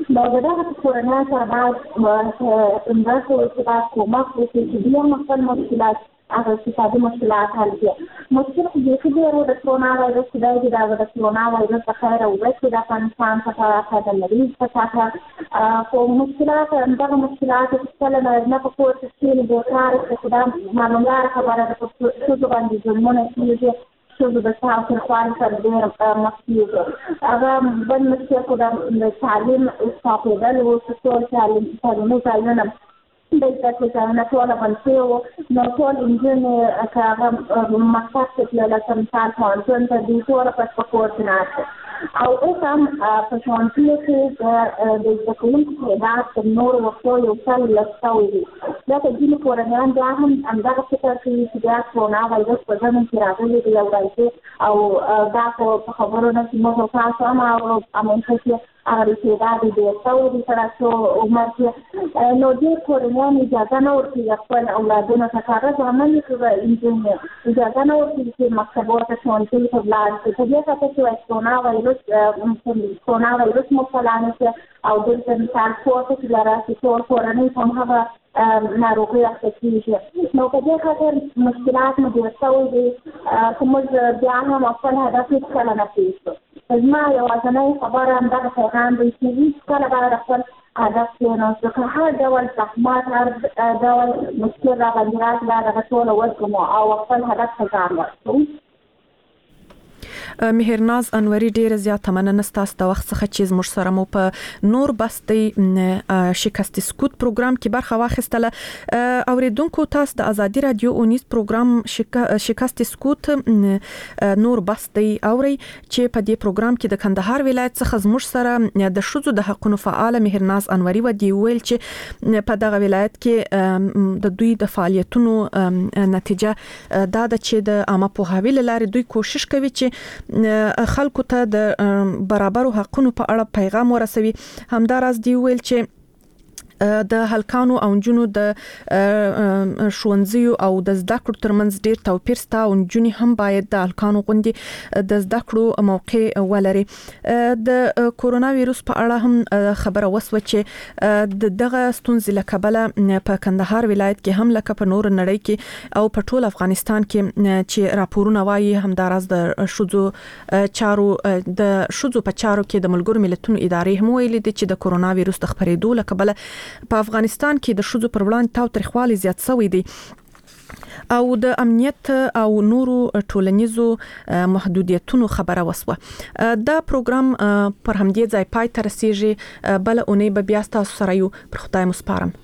نو دغه کورنۍ سره باید انداسو چې دا کومک وکړي چې بیا خپل مشکلات هغه اقتصادي مشکلات حل کړي. مشکل دې چې د کرونا وایرس د دا د کرونا وایرس څخه راوځي د افغانستان څخه د مریض څخه په مشکلات دغه مشکلات چې نه په کوڅه کې د کار څخه د معلومات خبره د څه باندې ظلمونه کیږي شو د تاسو خپل سره ډېر مخکې هغه بل مشکل خو د تعلیم استفاده او څو تعلیم تعلیم تعلیم د تاسو نه ټول باندې نو ټول انجن کاغه مکتب ته لکه مثال ځان ته د ټول په کوورډینات او اوس هم په شانتي کې د ځکهونکو تعداد نور وختو یو څل لستوي دا د دې کورنیان دا هم همدغه فکر کوي چې دا کرونا وایرس په ځان کې راغلی دی او راځي او دا په خبرونه چې موږ تاسو هم او امونږ چې هغه چې دا د څو سره څو عمر کې نو دې کورنیان اجازه نه ورکوي خپل اولادونو ته کاغذ عمل کوي انجن اجازه نه ورکوي چې مکتبونو ته شانتي ته ولاړ شي په دې خاطر چې کرونا وایرس کرونا وایرس مبتلا نه شي او د انسان پورته چې راځي ټول کورنۍ هم هغه ناروغي اخیستي نو په دې خاطر مشکلات مو ډېر شوي دي کومه بیا هم خپل هدف هیڅکله نه پیښ زما یوازینۍ خبره همدغه پیغام دی چې هیڅکله باید خپل هدف کې نو څه هر ډول زحمت هر ډول مشکل را باندې راځي دا دغه ټول وکړو او خپل هدف ته ځان ورکړو. مهرناز انوري ډیره زیاته مننه ستاسو د وخت څخه چې زموږ سره مو په نور بستي شکست سکوت پروګرام کې برخه واخیستله. اوریدونکو تاسو د ازادي رادیو اونیز پروګرام شکست سکوت نور بستي اوري چې په دې پروګرام کې د کندهار ولایت څخه زموږ سره د شذو د حقوقو فعال مهرناز انوري و دی ویل چې په دغه ولایت کې د دوی د فعالیتونو نتیجه دا د چې د عامه پوهاوی لپاره دوی کوشش کوي چې خلکو ته د برابرو حقوقو په اړه پیغام ورسوي. همداراز دی ویل چې د هلکانو او جنونو د ښوونځیو او د زده کړو ترمنځ ډیر توپیر شته او جنونی هم باید د هلکانو غوندي د زده کړو موقع ولري. د کورونا وایرس په اړه هم خبره وسوه چې دغه ستونزې له کبله په کندهار ولایت کې هم لکه په نور نړۍ کې او په ټول افغانستان کې چې راپورونه وايي همداراز د شذو چارو د شذو په چارو کې د ملګرو ملتونو ادارې هم ویلي دي چې د کورونا وایرس د خپرېدو له کبله په افغانستان کې د شذو پر وړاندې تاوتریخوالي زیات شوی دی او د امنیت او نورو ټولنیزو محدودیتونو خبره وسوه. دا پروګرام پر همدې ځای پای ته رسیږي. بل اونۍ به بیا تاسو سره یو پر خدای مسپارم.